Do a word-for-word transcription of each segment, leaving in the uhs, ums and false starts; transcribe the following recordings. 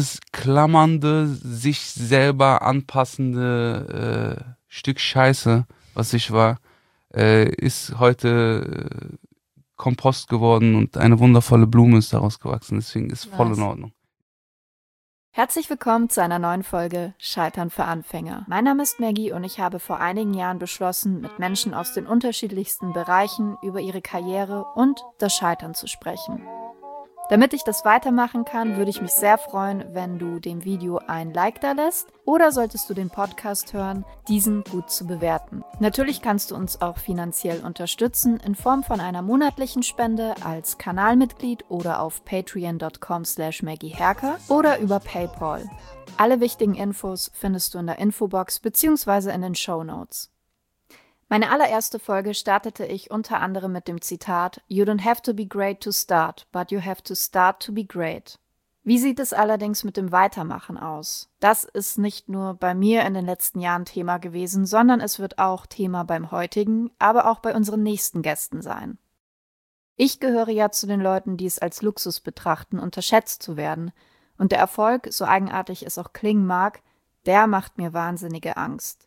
dieses klammernde, sich selber anpassende äh, Stück Scheiße, was ich war, äh, ist heute äh, Kompost geworden und eine wundervolle Blume ist daraus gewachsen. Deswegen ist voll Nice. in Ordnung. Herzlich willkommen zu einer neuen Folge Scheitern für Anfänger. Mein Name ist Maggie und ich habe vor einigen Jahren beschlossen, mit Menschen aus den unterschiedlichsten Bereichen über ihre Karriere und das Scheitern zu sprechen. Damit ich das weitermachen kann, würde ich mich sehr freuen, wenn du dem Video ein Like da lässt oder solltest du den Podcast hören, diesen gut zu bewerten. Natürlich kannst du uns auch finanziell unterstützen in Form von einer monatlichen Spende als Kanalmitglied oder auf patreon dot com slash maggie herker oder über PayPal. Alle wichtigen Infos findest du in der Infobox bzw. in den Shownotes. Meine allererste Folge startete ich unter anderem mit dem Zitat "You don't have to be great to start, but you have to start to be great." Wie sieht es allerdings mit dem Weitermachen aus? Das ist nicht nur bei mir in den letzten Jahren Thema gewesen, sondern es wird auch Thema beim heutigen, aber auch bei unseren nächsten Gästen sein. Ich gehöre ja zu den Leuten, die es als Luxus betrachten, unterschätzt zu werden. Und der Erfolg, so eigenartig es auch klingen mag, der macht mir wahnsinnige Angst.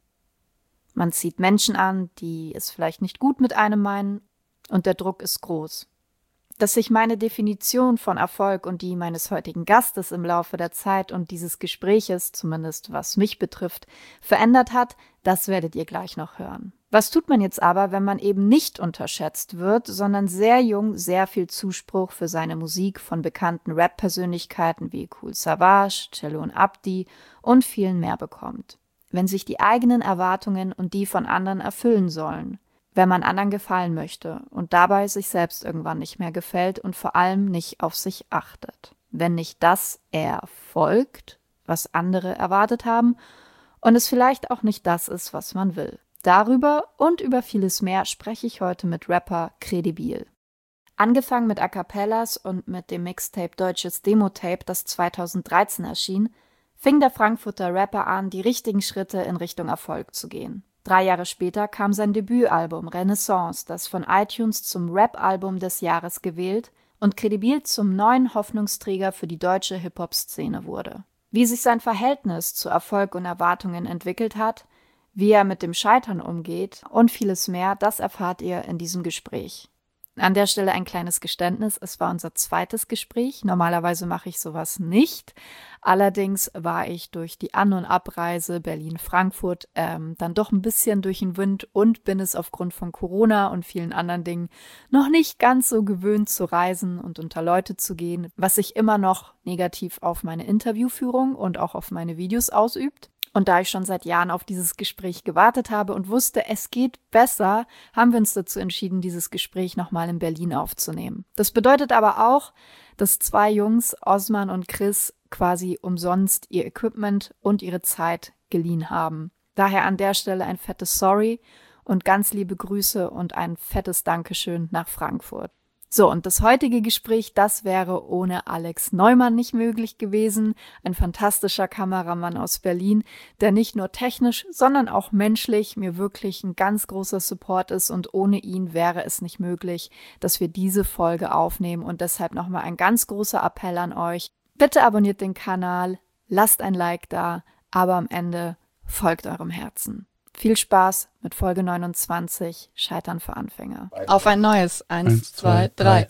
Man zieht Menschen an, die es vielleicht nicht gut mit einem meinen, und der Druck ist groß. Dass sich meine Definition von Erfolg und die meines heutigen Gastes im Laufe der Zeit und dieses Gespräches, zumindest was mich betrifft, verändert hat, das werdet ihr gleich noch hören. Was tut man jetzt aber, wenn man eben nicht unterschätzt wird, sondern sehr jung sehr viel Zuspruch für seine Musik von bekannten Rap-Persönlichkeiten wie Kool Savas, Cello und Abdi und vielen mehr bekommt? Wenn sich die eigenen Erwartungen und die von anderen erfüllen sollen, wenn man anderen gefallen möchte und dabei sich selbst irgendwann nicht mehr gefällt und vor allem nicht auf sich achtet. Wenn nicht das erfolgt, was andere erwartet haben und es vielleicht auch nicht das ist, was man will. Darüber und über vieles mehr spreche ich heute mit Rapper Credibil. Angefangen mit A Cappellas und mit dem Mixtape Deutsches Demo-Tape, das zweitausenddreizehn erschien, fing der Frankfurter Rapper an, die richtigen Schritte in Richtung Erfolg zu gehen. Drei Jahre später kam sein Debütalbum Renaissance, das von iTunes zum Rap-Album des Jahres gewählt und Credibil zum neuen Hoffnungsträger für die deutsche Hip-Hop-Szene wurde. Wie sich sein Verhältnis zu Erfolg und Erwartungen entwickelt hat, wie er mit dem Scheitern umgeht und vieles mehr, das erfahrt ihr in diesem Gespräch. An der Stelle ein kleines Geständnis, es war unser zweites Gespräch. Normalerweise mache ich sowas nicht. Allerdings war ich durch die An- und Abreise Berlin-Frankfurt ähm, dann doch ein bisschen durch den Wind und bin es aufgrund von Corona und vielen anderen Dingen noch nicht ganz so gewöhnt zu reisen und unter Leute zu gehen, was sich immer noch negativ auf meine Interviewführung und auch auf meine Videos ausübt. Und da ich schon seit Jahren auf dieses Gespräch gewartet habe und wusste, es geht besser, haben wir uns dazu entschieden, dieses Gespräch nochmal in Berlin aufzunehmen. Das bedeutet aber auch, dass zwei Jungs, Osman und Chris, quasi umsonst ihr Equipment und ihre Zeit geliehen haben. Daher an der Stelle ein fettes Sorry und ganz liebe Grüße und ein fettes Dankeschön nach Frankfurt. So, und das heutige Gespräch, das wäre ohne Alex Neumann nicht möglich gewesen, ein fantastischer Kameramann aus Berlin, der nicht nur technisch, sondern auch menschlich mir wirklich ein ganz großer Support ist und ohne ihn wäre es nicht möglich, dass wir diese Folge aufnehmen und deshalb nochmal ein ganz großer Appell an euch. Bitte abonniert den Kanal, lasst ein Like da, aber am Ende folgt eurem Herzen. Viel Spaß mit Folge neunundzwanzig, Scheitern für Anfänger. Auf ein neues. Eins, Eins zwei, drei.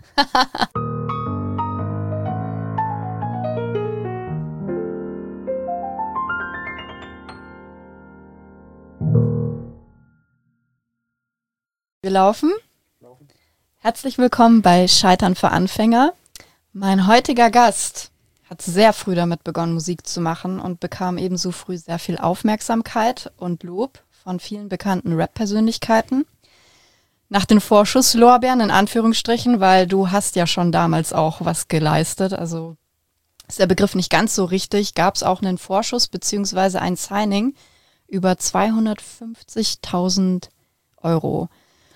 Wir laufen. Herzlich willkommen bei Scheitern für Anfänger. Mein heutiger Gast hat sehr früh damit begonnen, Musik zu machen und bekam ebenso früh sehr viel Aufmerksamkeit und Lob von vielen bekannten Rap-Persönlichkeiten. Nach den Vorschusslorbeeren in Anführungsstrichen, weil du hast ja schon damals auch was geleistet, also ist der Begriff nicht ganz so richtig, gab es auch einen Vorschuss bzw. ein Signing über zweihundertfünfzigtausend Euro.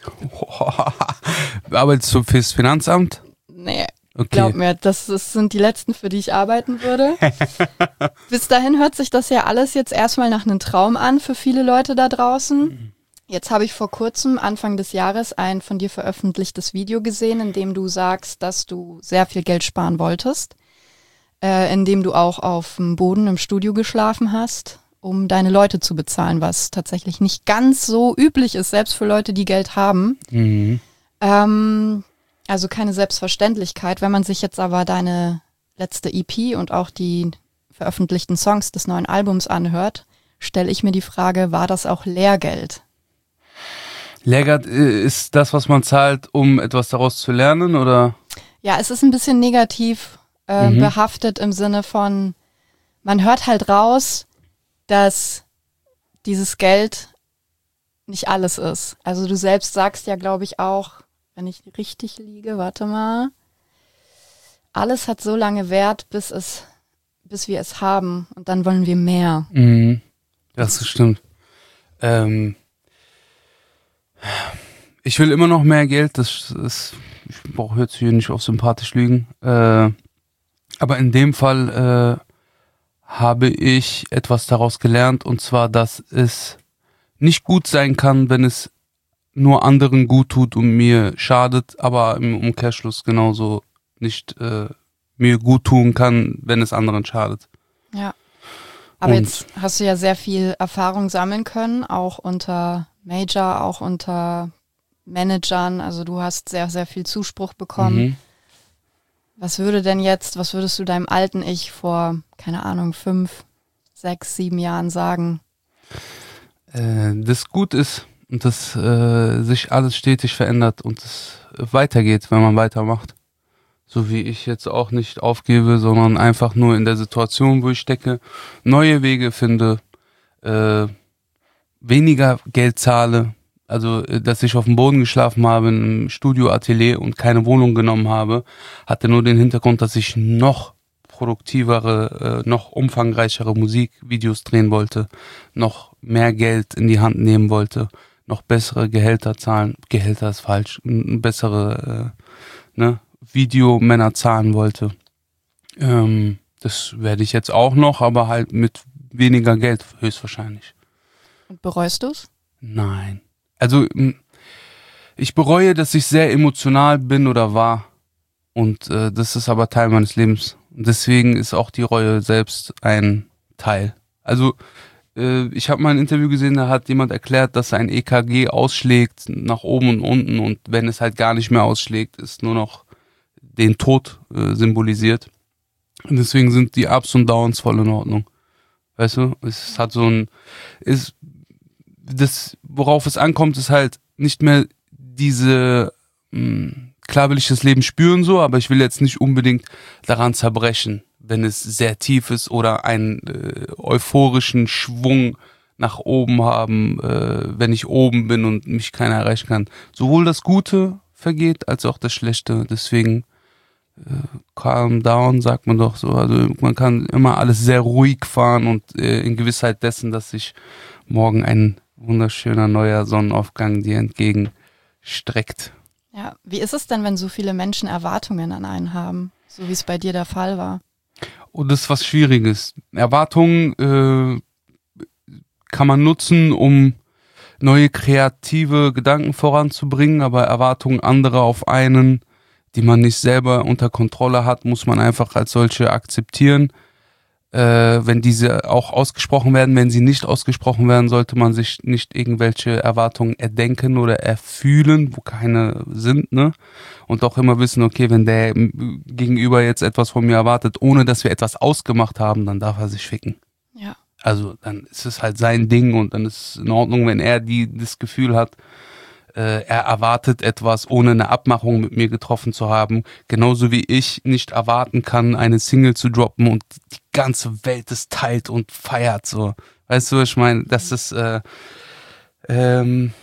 Arbeitest du fürs Finanzamt? Nee. Okay. Glaub mir, das, das sind die letzten, für die ich arbeiten würde. Bis dahin hört sich das ja alles jetzt erstmal nach einem Traum an für viele Leute da draußen. Jetzt habe ich vor kurzem, Anfang des Jahres, ein von dir veröffentlichtes Video gesehen, in dem du sagst, dass du sehr viel Geld sparen wolltest. äh, in dem du auch auf dem Boden im Studio geschlafen hast, um deine Leute zu bezahlen, was tatsächlich nicht ganz so üblich ist, selbst für Leute, die Geld haben. Mhm. Ähm, also keine Selbstverständlichkeit. Wenn man sich jetzt aber deine letzte E P und auch die veröffentlichten Songs des neuen Albums anhört, stelle ich mir die Frage, war das auch Lehrgeld? Lehrgeld ist das, was man zahlt, um etwas daraus zu lernen, oder? Ja, es ist ein bisschen negativ äh, Mhm. behaftet im Sinne von, man hört halt raus, dass dieses Geld nicht alles ist. Also du selbst sagst ja, glaube ich, auch, wenn ich richtig liege, warte mal, alles hat so lange Wert, bis es, bis wir es haben und dann wollen wir mehr. Mhm. Das stimmt. Ähm, ich will immer noch mehr Geld, das ist, ich brauche jetzt hier nicht auf sympathisch lügen, äh, aber in dem Fall äh, habe ich etwas daraus gelernt, und zwar, dass es nicht gut sein kann, wenn es nur anderen gut tut und mir schadet, aber im Umkehrschluss genauso nicht äh, mir gut tun kann, wenn es anderen schadet. Ja. Aber Und jetzt hast du ja sehr viel Erfahrung sammeln können, auch unter Major, auch unter Managern. Also du hast sehr, sehr viel Zuspruch bekommen. Mhm. Was würde denn jetzt, was würdest du deinem alten Ich vor, keine Ahnung, fünf, sechs, sieben Jahren sagen? Äh, das gut ist und dass äh, sich alles stetig verändert und es weitergeht, wenn man weitermacht. So wie ich jetzt auch nicht aufgebe, sondern einfach nur in der Situation, wo ich stecke, neue Wege finde, äh, weniger Geld zahle, also äh, dass ich auf dem Boden geschlafen habe im Studioatelier und keine Wohnung genommen habe, hatte nur den Hintergrund, dass ich noch produktivere, äh, noch umfangreichere Musikvideos drehen wollte, noch mehr Geld in die Hand nehmen wollte, noch bessere Gehälter zahlen, Gehälter ist falsch, n- bessere äh, ne, Videomänner zahlen wollte. Ähm, das werde ich jetzt auch noch, aber halt mit weniger Geld höchstwahrscheinlich. Und bereust du es? Nein. Also m, ich bereue, dass ich sehr emotional bin oder war. Und äh, das ist aber Teil meines Lebens. Und deswegen ist auch die Reue selbst ein Teil. Also äh, ich habe mal ein Interview gesehen, da hat jemand erklärt, dass ein E K G ausschlägt nach oben und unten, und wenn es halt gar nicht mehr ausschlägt, ist nur noch den Tod äh, symbolisiert. Und deswegen sind die Ups und Downs voll in Ordnung. Weißt du, es hat so ein, ist, das, worauf es ankommt, ist halt nicht mehr diese, mh, klar will ich das Leben spüren so, aber ich will jetzt nicht unbedingt daran zerbrechen, wenn es sehr tief ist oder einen äh, euphorischen Schwung nach oben haben, äh, wenn ich oben bin und mich keiner erreichen kann. Sowohl das Gute vergeht, als auch das Schlechte. Deswegen äh, calm down, sagt man doch so. Also man kann immer alles sehr ruhig fahren und äh, in Gewissheit dessen, dass sich morgen ein wunderschöner neuer Sonnenaufgang dir entgegenstreckt. Ja. Wie ist es denn, wenn so viele Menschen Erwartungen an einen haben, so wie es bei dir der Fall war? Und das ist was Schwieriges. Erwartungen äh, kann man nutzen, um neue kreative Gedanken voranzubringen, aber Erwartungen anderer auf einen, die man nicht selber unter Kontrolle hat, muss man einfach als solche akzeptieren. Äh, wenn diese auch ausgesprochen werden, wenn sie nicht ausgesprochen werden, sollte man sich nicht irgendwelche Erwartungen erdenken oder erfühlen, wo keine sind, ne? Und auch immer wissen, okay, wenn der Gegenüber jetzt etwas von mir erwartet, ohne dass wir etwas ausgemacht haben, dann darf er sich ficken. Ja. Also dann ist es halt sein Ding und dann ist es in Ordnung, wenn er die das Gefühl hat, äh, er erwartet etwas, ohne eine Abmachung mit mir getroffen zu haben. Genauso wie ich nicht erwarten kann, eine Single zu droppen und die ganze Welt es teilt und feiert. So, weißt du, ich meine, das ist äh, ähm,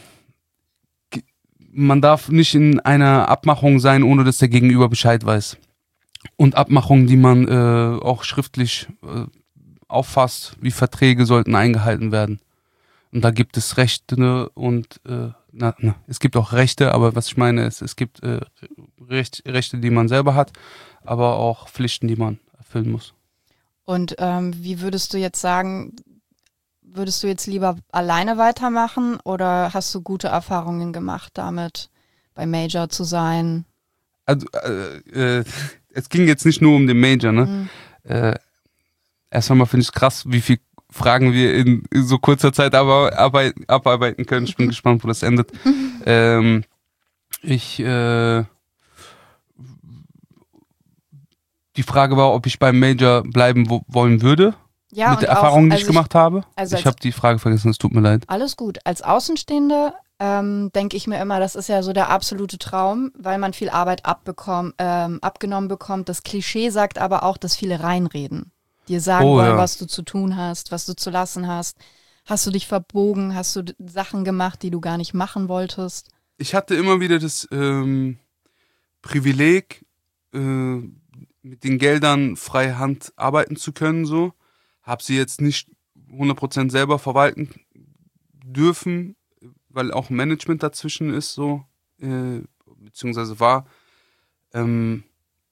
man darf nicht in einer Abmachung sein, ohne dass der Gegenüber Bescheid weiß. Und Abmachungen, die man äh, auch schriftlich äh, auffasst, wie Verträge, sollten eingehalten werden. Und da gibt es Rechte und äh, na, na, es gibt auch Rechte, aber was ich meine ist, es gibt äh, Recht, Rechte, die man selber hat, aber auch Pflichten, die man erfüllen muss. Und ähm, wie würdest du jetzt sagen, würdest du jetzt lieber alleine weitermachen oder hast du gute Erfahrungen gemacht damit, bei Major zu sein? Also äh, äh, es ging jetzt nicht nur um den Major, ne? Mhm. äh, erst einmal finde ich es krass, wie viel Fragen wir in, in so kurzer Zeit aber, arbeit, abarbeiten können. Ich bin gespannt, wo das endet. ähm, ich, äh, die Frage war, ob ich beim Major bleiben wo, wollen würde. Ja, mit der auch, Erfahrung, die also ich gemacht habe. Also ich habe die Frage vergessen, es tut mir leid. Alles gut. Als Außenstehende ähm, denke ich mir immer, das ist ja so der absolute Traum, weil man viel Arbeit abbekommt, ähm, abgenommen bekommt. Das Klischee sagt aber auch, dass viele reinreden. Dir sagen Oh, wollen, ja. was du zu tun hast, was du zu lassen hast. Hast du dich verbogen? Hast du d- Sachen gemacht, die du gar nicht machen wolltest? Ich hatte immer wieder das ähm, Privileg, äh, mit den Geldern frei Hand arbeiten zu können, so. Habe sie jetzt nicht hundert Prozent selber verwalten dürfen, weil auch Management dazwischen ist, so, äh, beziehungsweise war. Ähm,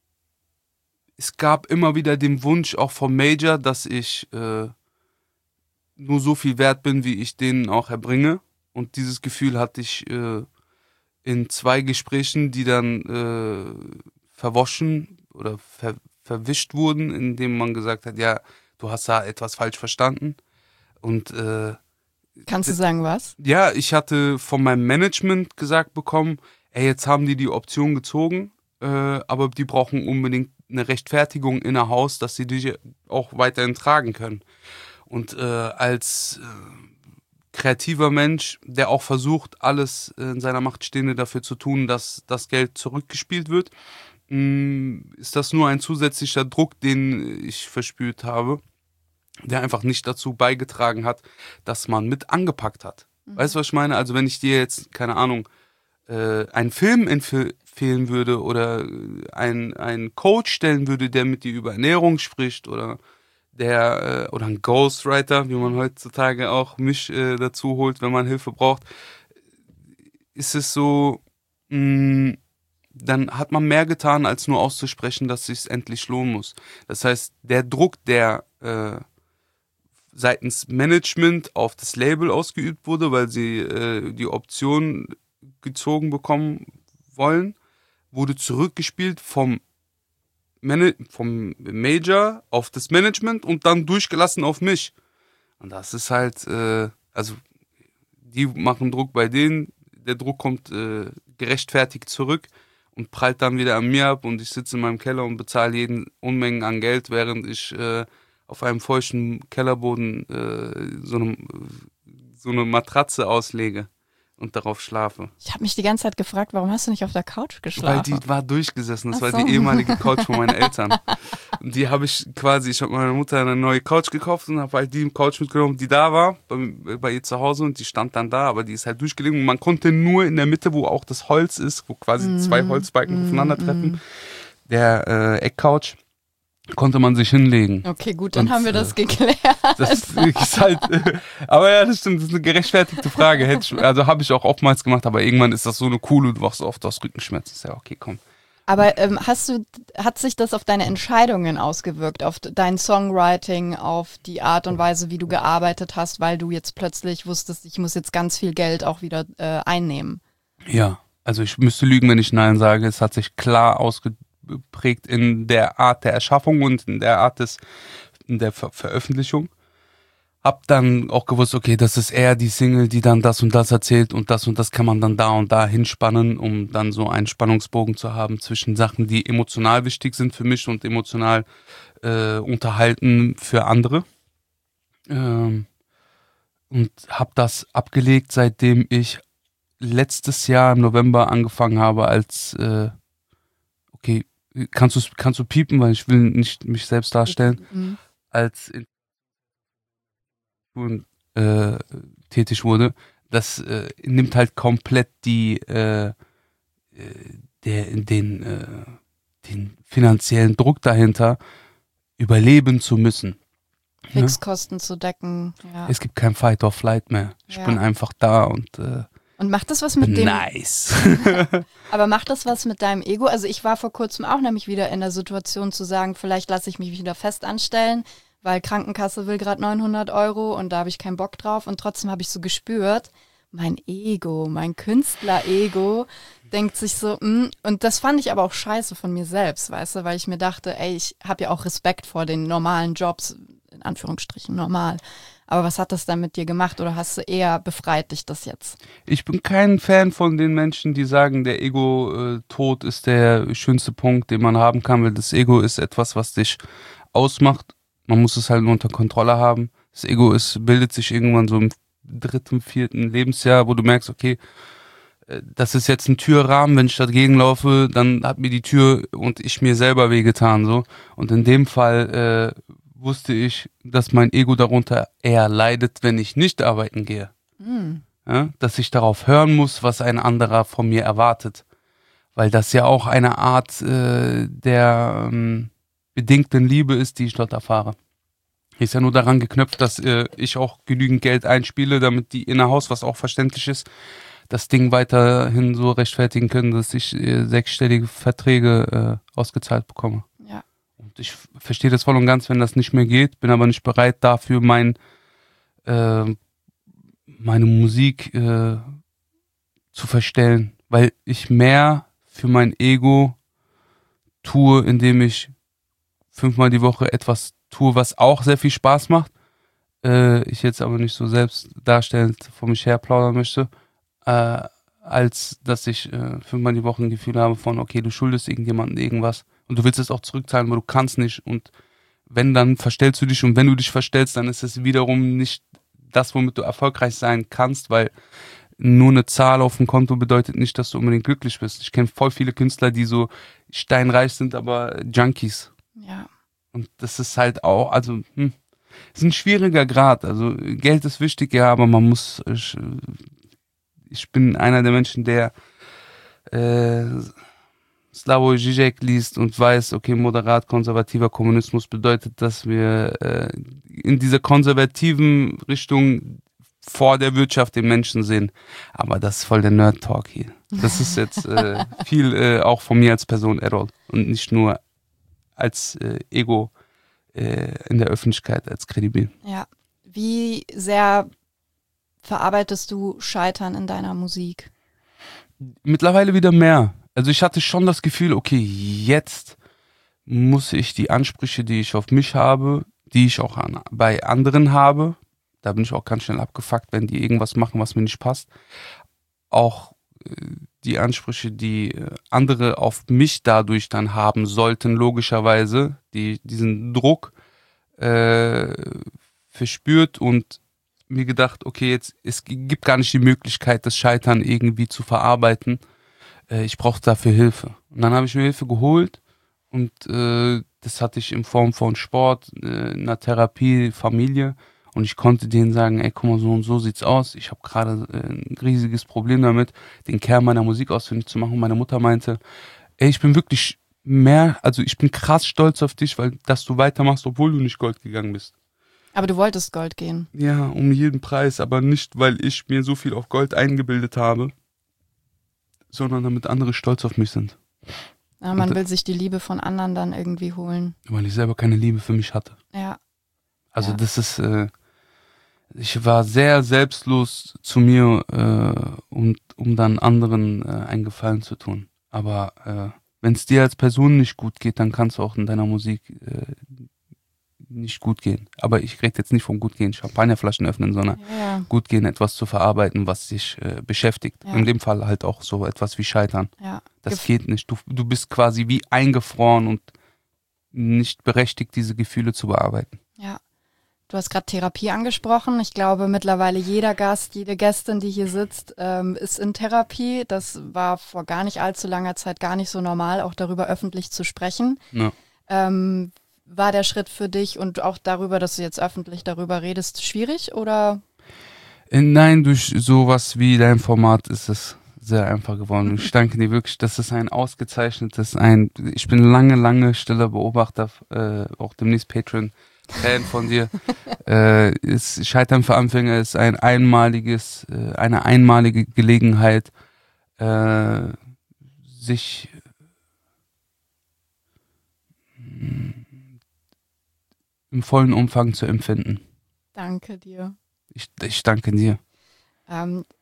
es gab immer wieder den Wunsch, auch vom Major, dass ich äh, nur so viel wert bin, wie ich denen auch erbringe. Und dieses Gefühl hatte ich äh, in zwei Gesprächen, die dann äh, verwaschen oder ver verwischt wurden, indem man gesagt hat, ja, du hast da etwas falsch verstanden. Und äh, Kannst du sagen, was? ja, ich hatte von meinem Management gesagt bekommen, ey, jetzt haben die die Option gezogen, äh, aber die brauchen unbedingt eine Rechtfertigung in-house, dass sie die auch weiterhin tragen können. Und äh, als äh, kreativer Mensch, der auch versucht, alles in seiner Macht Stehende dafür zu tun, dass das Geld zurückgespielt wird, mh, ist das nur ein zusätzlicher Druck, den ich verspürt habe, der einfach nicht dazu beigetragen hat, dass man mit angepackt hat. Mhm. Weißt du, was ich meine? Also wenn ich dir jetzt, keine Ahnung, äh, einen Film empfehlen würde oder einen, einen Coach stellen würde, der mit dir über Ernährung spricht oder der äh, oder ein Ghostwriter, wie man heutzutage auch mich äh, dazu holt, wenn man Hilfe braucht, ist es so, mh, dann hat man mehr getan, als nur auszusprechen, dass es sich endlich lohnen muss. Das heißt, der Druck, der äh, seitens Management auf das Label ausgeübt wurde, weil sie äh, die Option gezogen bekommen wollen, wurde zurückgespielt vom, Man- vom Major auf das Management und dann durchgelassen auf mich. Und das ist halt, äh, also die machen Druck bei denen, der Druck kommt äh, gerechtfertigt zurück und prallt dann wieder an mir ab und ich sitze in meinem Keller und bezahle jeden Unmengen an Geld, während ich äh, auf einem feuchten Kellerboden äh, so, eine, so eine Matratze auslege und darauf schlafe. Ich habe mich die ganze Zeit gefragt, warum hast du nicht auf der Couch geschlafen? Weil die war durchgesessen, das Ach war so. die ehemalige Couch von meinen Eltern. Und die habe ich quasi, ich habe meiner Mutter eine neue Couch gekauft und habe halt die Couch mitgenommen, die da war, bei, bei ihr zu Hause und die stand dann da, aber die ist halt durchgelegen und man konnte nur in der Mitte, wo auch das Holz ist, wo quasi Mm, zwei Holzbalken mm, aufeinandertreffen, mm. der äh, Eckcouch, konnte man sich hinlegen. Okay, gut, dann Und, haben wir äh, das geklärt. Das ist halt, äh, aber ja, das stimmt, das ist eine gerechtfertigte Frage. Hätte ich, also habe ich auch oftmals gemacht, aber irgendwann ist das so eine coole, du wachst oft aus Rückenschmerzen. Ist ja okay, komm. Aber ähm, hast du, hat sich das auf deine Entscheidungen ausgewirkt, auf dein Songwriting, auf die Art und Weise, wie du gearbeitet hast, weil du jetzt plötzlich wusstest, ich muss jetzt ganz viel Geld auch wieder äh, einnehmen? Ja, also ich müsste lügen, wenn ich Nein sage. Es hat sich klar ausgeprägt in der Art der Erschaffung und in der Art des, in der Ver Veröffentlichung. Hab dann auch gewusst, okay, das ist eher die Single, die dann das und das erzählt und das und das kann man dann da und da hinspannen, um dann so einen Spannungsbogen zu haben zwischen Sachen, die emotional wichtig sind für mich und emotional äh, unterhalten für andere. Ähm, und hab das abgelegt, seitdem ich letztes Jahr im November angefangen habe als, äh, okay, kannst du kannst du piepen, weil ich will nicht mich selbst darstellen, Mhm. als äh, tätig wurde, das äh, nimmt halt komplett die äh, der, den, äh, den finanziellen Druck dahinter, überleben zu müssen. Fixkosten zu decken. Ja. Es gibt kein Fight or Flight mehr. Ich Ja. bin einfach da und äh, Und macht das was mit bin dem? nice. Aber macht das was mit deinem Ego? Also ich war vor kurzem auch nämlich wieder in der Situation zu sagen, vielleicht lasse ich mich wieder fest anstellen, weil Krankenkasse will gerade neunhundert Euro und da habe ich keinen Bock drauf und trotzdem habe ich so gespürt, mein Ego, mein Künstler-Ego denkt sich so, mh, und das fand ich aber auch scheiße von mir selbst, weißt du, weil ich mir dachte, ey, ich habe ja auch Respekt vor den normalen Jobs, in Anführungsstrichen normal. Aber was hat das dann mit dir gemacht oder hast du eher befreit dich das jetzt? Ich bin kein Fan von den Menschen, die sagen, der Ego-Tod ist der schönste Punkt, den man haben kann, weil das Ego ist etwas, was dich ausmacht. Man muss es halt nur unter Kontrolle haben. Das Ego ist, bildet sich irgendwann so im dritten, vierten Lebensjahr, wo du merkst, okay, das ist jetzt ein Türrahmen, wenn ich dagegen laufe, dann hat mir die Tür und ich mir selber wehgetan, so. Und in dem Fall äh, wusste ich, dass mein Ego darunter eher leidet, wenn ich nicht arbeiten gehe. Mhm. Ja, dass ich darauf hören muss, was ein anderer von mir erwartet. Weil das ja auch eine Art äh, der ähm, bedingten Liebe ist, die ich dort erfahre. Ist ja nur daran geknüpft, dass äh, ich auch genügend Geld einspiele, damit die Innerhaus, was auch verständlich ist, das Ding weiterhin so rechtfertigen können, dass ich äh, sechsstellige Verträge äh, ausgezahlt bekomme. Ja. Und ich f- verstehe das voll und ganz, wenn das nicht mehr geht, bin aber nicht bereit dafür, mein, äh, meine Musik äh, zu verstellen, weil ich mehr für mein Ego tue, indem ich fünfmal die Woche etwas tue, was auch sehr viel Spaß macht. Äh, ich jetzt aber nicht so selbst darstellend vor mich her plaudern möchte, äh, als dass ich äh, fünfmal die Woche ein Gefühl habe von, okay, du schuldest irgendjemandem irgendwas und du willst es auch zurückzahlen, aber du kannst nicht und wenn, dann verstellst du dich und wenn du dich verstellst, dann ist es wiederum nicht das, womit du erfolgreich sein kannst, weil nur eine Zahl auf dem Konto bedeutet nicht, dass du unbedingt glücklich bist. Ich kenne voll viele Künstler, die so steinreich sind, aber Junkies. Ja. Und das ist halt auch, also, hm, ist ein schwieriger Grad. Also, Geld ist wichtig, ja, aber man muss, ich, ich bin einer der Menschen, der äh, Slavoj Žižek liest und weiß, okay, moderat konservativer Kommunismus bedeutet, dass wir äh, in dieser konservativen Richtung vor der Wirtschaft den Menschen sehen. Aber das ist voll der Nerd-Talk hier. Das ist jetzt äh, viel äh, auch von mir als Person, Errol. Und nicht nur als äh, Ego äh, in der Öffentlichkeit, als kredibil. Ja. Wie sehr verarbeitest du Scheitern in deiner Musik? Mittlerweile wieder mehr. Also ich hatte schon das Gefühl, okay, jetzt muss ich die Ansprüche, die ich auf mich habe, die ich auch an, bei anderen habe, da bin ich auch ganz schnell abgefuckt, wenn die irgendwas machen, was mir nicht passt, auch äh, die Ansprüche, die äh, andere auf mich dadurch dann haben sollten, logischerweise, die diesen Druck äh, verspürt und mir gedacht, okay, jetzt es gibt gar nicht die Möglichkeit, das Scheitern irgendwie zu verarbeiten. Äh, ich brauche dafür Hilfe. Und dann habe ich mir Hilfe geholt und äh, das hatte ich in Form von Sport, äh, einer Therapie, Familie. Und ich konnte denen sagen, ey, guck mal, so und so sieht's aus. Ich habe gerade äh, ein riesiges Problem damit, den Kern meiner Musik ausfindig zu machen. Meine Mutter meinte, ey, ich bin wirklich mehr, also ich bin krass stolz auf dich, weil dass du weitermachst, obwohl du nicht Gold gegangen bist. Aber du wolltest Gold gehen. Ja, um jeden Preis, aber nicht, weil ich mir so viel auf Gold eingebildet habe, sondern damit andere stolz auf mich sind. Ja, man Und, will sich die Liebe von anderen dann irgendwie holen. weil ich selber keine Liebe für mich hatte. Ja. Also Ja. das ist, äh, ich war sehr selbstlos zu mir, äh, um, um dann anderen äh, einen Gefallen zu tun. Aber äh, wenn es dir als Person nicht gut geht, dann kannst du auch in deiner Musik äh, nicht gut gehen. Aber ich rede jetzt nicht vom gut gehen, Champagnerflaschen öffnen, sondern Ja, ja. gut gehen, etwas zu verarbeiten, was dich äh, beschäftigt. Ja. In dem Fall halt auch so etwas wie Scheitern. Ja. Das Gef- geht nicht. Du, du bist quasi wie eingefroren und nicht berechtigt, diese Gefühle zu bearbeiten. Ja. Du hast gerade Therapie angesprochen. Ich glaube, mittlerweile jeder Gast, jede Gästin, die hier sitzt, ähm, ist in Therapie. Das war vor gar nicht allzu langer Zeit gar nicht so normal, auch darüber öffentlich zu sprechen. Ja. Ähm, war der Schritt für dich und auch darüber, dass du jetzt öffentlich darüber redest, schwierig oder? Äh, Nein, durch sowas wie dein Format ist es sehr einfach geworden. Ich danke dir wirklich, das ist ein ausgezeichnetes, ein, ich bin lange, lange stiller Beobachter, äh, auch demnächst Patreon, Fan von dir. äh, ist, Scheitern für Anfänger ist ein einmaliges, äh, eine einmalige Gelegenheit, äh, sich mh, im vollen Umfang zu empfinden. Danke dir. Ich, ich danke dir. Ähm,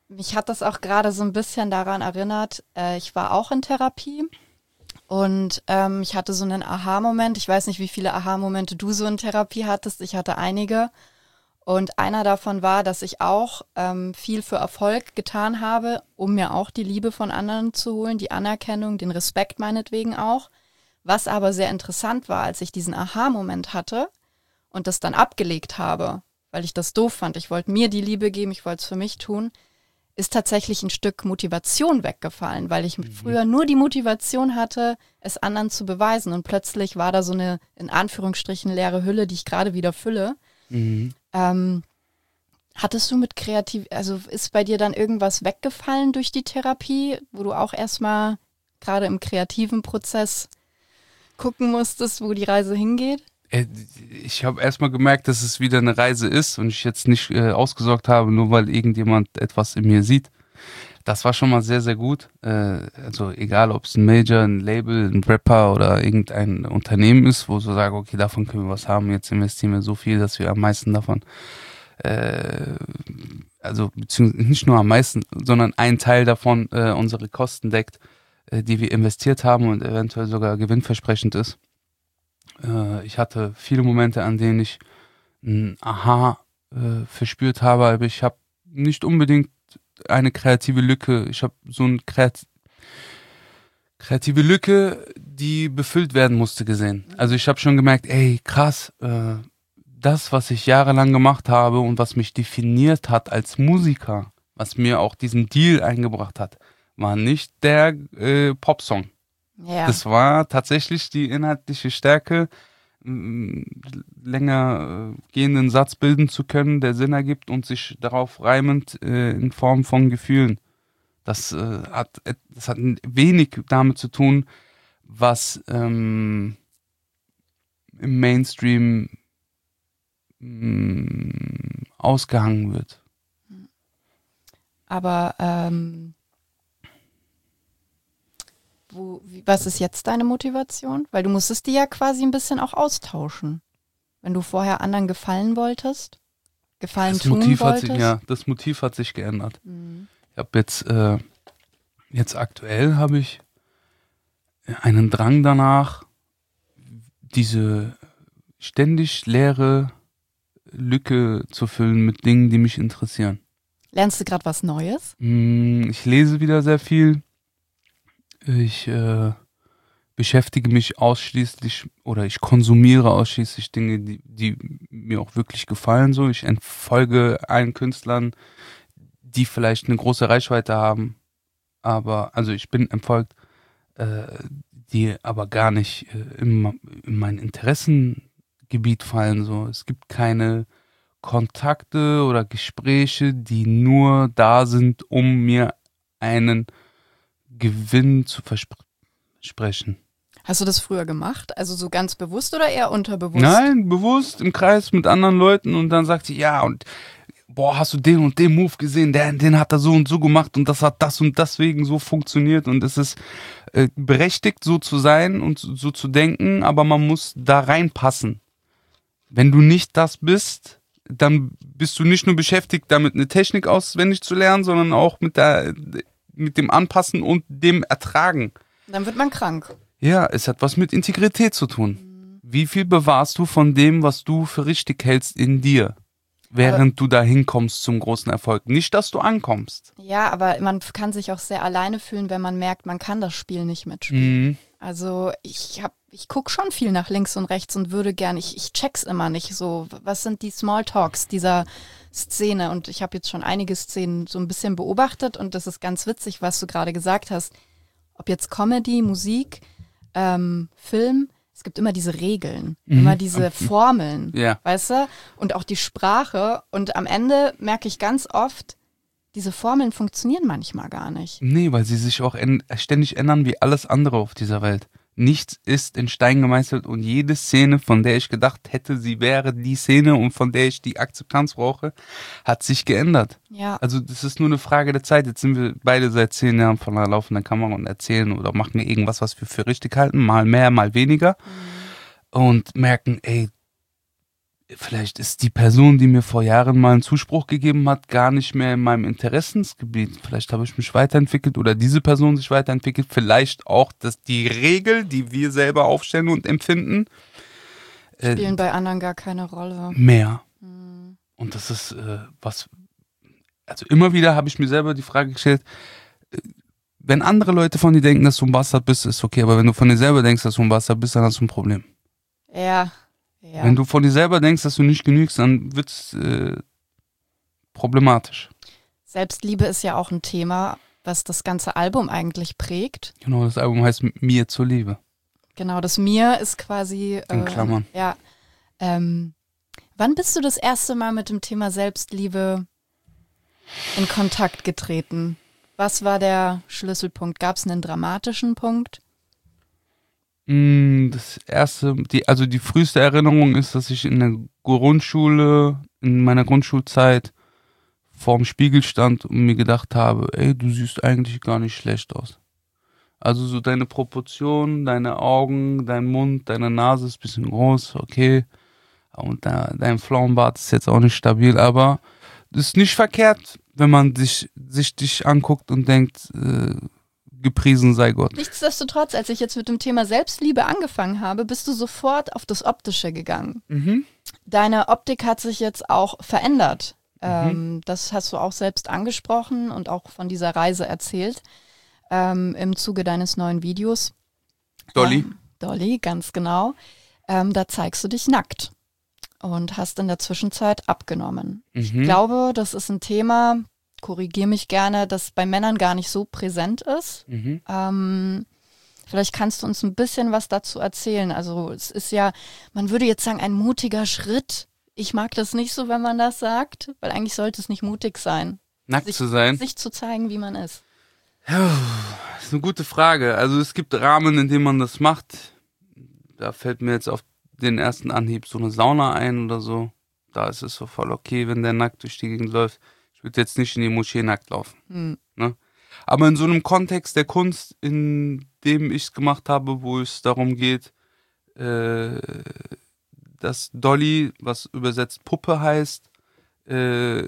Mich hat das auch gerade so ein bisschen daran erinnert, äh, ich war auch in Therapie und ähm, ich hatte so einen Aha-Moment. Ich weiß nicht, wie viele Aha-Momente du so in Therapie hattest. Ich hatte einige. Und einer davon war, dass ich auch ähm, viel für Erfolg getan habe, um mir auch die Liebe von anderen zu holen, die Anerkennung, den Respekt meinetwegen auch. Was aber sehr interessant war, als ich diesen Aha-Moment hatte und das dann abgelegt habe, weil ich das doof fand. Ich wollte mir die Liebe geben, ich wollte es für mich tun, ist tatsächlich ein Stück Motivation weggefallen, weil ich mhm. früher nur die Motivation hatte, es anderen zu beweisen. Und plötzlich war da so eine, in Anführungsstrichen, leere Hülle, die ich gerade wieder fülle. Mhm. Ähm, hattest du mit kreativ, also ist bei dir dann irgendwas weggefallen durch die Therapie, wo du auch erstmal gerade im kreativen Prozess gucken musstest, wo die Reise hingeht? Ich habe erstmal gemerkt, dass es wieder eine Reise ist und ich jetzt nicht äh, ausgesorgt habe, nur weil irgendjemand etwas in mir sieht. Das war schon mal sehr, sehr gut. Äh, also egal, ob es ein Major, ein Label, ein Rapper oder irgendein Unternehmen ist, wo so sagen, okay, davon können wir was haben, jetzt investieren wir so viel, dass wir am meisten davon, äh, also beziehungsweise nicht nur am meisten, sondern ein Teil davon äh, unsere Kosten deckt, äh, die wir investiert haben und eventuell sogar gewinnversprechend ist. Ich hatte viele Momente, an denen ich ein Aha äh, verspürt habe, aber ich habe nicht unbedingt eine kreative Lücke. Ich habe so eine Kreat- kreative Lücke, die befüllt werden musste, gesehen. Also ich habe schon gemerkt, ey, krass, äh, das, was ich jahrelang gemacht habe und was mich definiert hat als Musiker, was mir auch diesen Deal eingebracht hat, war nicht der äh, Popsong. Ja. Das war tatsächlich die inhaltliche Stärke, länger äh, gehenden Satz bilden zu können, der Sinn ergibt und sich darauf reimend äh, in Form von Gefühlen. Das, äh, hat, das hat wenig damit zu tun, was ähm, im Mainstream mh, ausgehangen wird. Aber ähm Wo, wie, was ist jetzt deine Motivation? Weil du musstest die ja quasi ein bisschen auch austauschen. Wenn du vorher anderen gefallen wolltest, gefallen das tun Motiv wolltest. Hat sich, ja, das Motiv hat sich geändert. Mhm. Ich habe jetzt, äh, jetzt aktuell habe ich einen Drang danach, diese ständig leere Lücke zu füllen mit Dingen, die mich interessieren. Lernst du gerade was Neues? Ich lese wieder sehr viel. Ich äh, beschäftige mich ausschließlich oder ich konsumiere ausschließlich Dinge, die, die mir auch wirklich gefallen. So, ich entfolge allen Künstlern, die vielleicht eine große Reichweite haben, aber also ich bin entfolgt, äh, die aber gar nicht äh, in, in mein Interessengebiet fallen. So, es gibt keine Kontakte oder Gespräche, die nur da sind, um mir einen Gewinn zu versprechen. Hast du das früher gemacht? Also so ganz bewusst oder eher unterbewusst? Nein, bewusst im Kreis mit anderen Leuten und dann sagt sie, ja und boah, hast du den und den Move gesehen, den, den hat er so und so gemacht und das hat das und deswegen so funktioniert und es ist äh, berechtigt so zu sein und so, so zu denken, aber man muss da reinpassen. Wenn du nicht das bist, dann bist du nicht nur beschäftigt, damit eine Technik auswendig zu lernen, sondern auch mit der mit dem Anpassen und dem Ertragen. Dann wird man krank. Ja, es hat was mit Integrität zu tun. Mhm. Wie viel bewahrst du von dem, was du für richtig hältst in dir, während aber, du dahin kommst zum großen Erfolg? Nicht, dass du ankommst. Ja, aber man kann sich auch sehr alleine fühlen, wenn man merkt, man kann das Spiel nicht mitspielen. Mhm. Also ich hab, ich gucke schon viel nach links und rechts und würde gerne, ich, ich check's immer nicht so. Was sind die Smalltalks dieser Szene? Und ich habe jetzt schon einige Szenen so ein bisschen beobachtet und das ist ganz witzig, was du gerade gesagt hast. Ob jetzt Comedy, Musik, ähm, Film, es gibt immer diese Regeln, mhm. immer diese Formeln, ja. weißt du? Und auch die Sprache und am Ende merke ich ganz oft, diese Formeln funktionieren manchmal gar nicht. Nee, weil sie sich auch en- ständig ändern wie alles andere auf dieser Welt. Nichts ist in Stein gemeißelt und jede Szene, von der ich gedacht hätte, sie wäre die Szene und von der ich die Akzeptanz brauche, hat sich geändert. Ja. Also das ist nur eine Frage der Zeit. Jetzt sind wir beide seit zehn Jahren vor einer laufenden Kamera und erzählen oder machen irgendwas, was wir für richtig halten, mal mehr, mal weniger. Mhm. Und merken, ey, vielleicht ist die Person, die mir vor Jahren mal einen Zuspruch gegeben hat, gar nicht mehr in meinem Interessensgebiet. Vielleicht habe ich mich weiterentwickelt oder diese Person sich weiterentwickelt. Vielleicht auch dass die Regel, die wir selber aufstellen und empfinden, Spielen äh, bei anderen gar keine Rolle. mehr. Hm. Und das ist äh, was, also immer wieder habe ich mir selber die Frage gestellt, äh, wenn andere Leute von dir denken, dass du ein Bastard bist, ist okay, aber wenn du von dir selber denkst, dass du ein Bastard bist, dann hast du ein Problem. Ja, ja. Wenn du von dir selber denkst, dass du nicht genügst, dann wird es äh, problematisch. Selbstliebe ist ja auch ein Thema, was das ganze Album eigentlich prägt. Genau, das Album heißt Mir zur Liebe. Genau, das Mir ist quasi... In äh, Klammern. Ja. Ähm, wann bist du das erste Mal mit dem Thema Selbstliebe in Kontakt getreten? Was war der Schlüsselpunkt? Gab es einen dramatischen Punkt? Mm, Das erste, die, also die früheste Erinnerung ist, dass ich in der Grundschule, in meiner Grundschulzeit vorm Spiegel stand und mir gedacht habe, ey, du siehst eigentlich gar nicht schlecht aus. Also so deine Proportionen, deine Augen, dein Mund, deine Nase ist ein bisschen groß, okay. Und da, dein Pflaumenbart ist jetzt auch nicht stabil, aber das ist nicht verkehrt, wenn man sich, sich dich anguckt und denkt, äh, gepriesen sei Gott. Nichtsdestotrotz, als ich jetzt mit dem Thema Selbstliebe angefangen habe, bist du sofort auf das Optische gegangen. Mhm. Deine Optik hat sich jetzt auch verändert. Mhm. Ähm, das hast du auch selbst angesprochen und auch von dieser Reise erzählt ähm, im Zuge deines neuen Videos. Dolly. Ähm, Dolly, ganz genau. Ähm, da zeigst du dich nackt und hast in der Zwischenzeit abgenommen. Mhm. Ich glaube, das ist ein Thema, korrigiere mich gerne, das bei Männern gar nicht so präsent ist. Mhm. Ähm, vielleicht kannst du uns ein bisschen was dazu erzählen. Also es ist ja, man würde jetzt sagen, ein mutiger Schritt. Ich mag das nicht so, wenn man das sagt, weil eigentlich sollte es nicht mutig sein, Nackt sich, zu sein? sich zu zeigen, wie man ist. Ja, das ist eine gute Frage. Also es gibt Rahmen, in denen man das macht. Da fällt mir jetzt auf den ersten Anhieb so eine Sauna ein oder so. Da ist es so voll okay, wenn der nackt durch die Gegend läuft. Ich würde jetzt nicht in die Moschee nackt laufen. Hm. Ne? Aber in so einem Kontext der Kunst, in dem ich es gemacht habe, wo es darum geht, äh, dass Dolly, was übersetzt Puppe heißt, äh,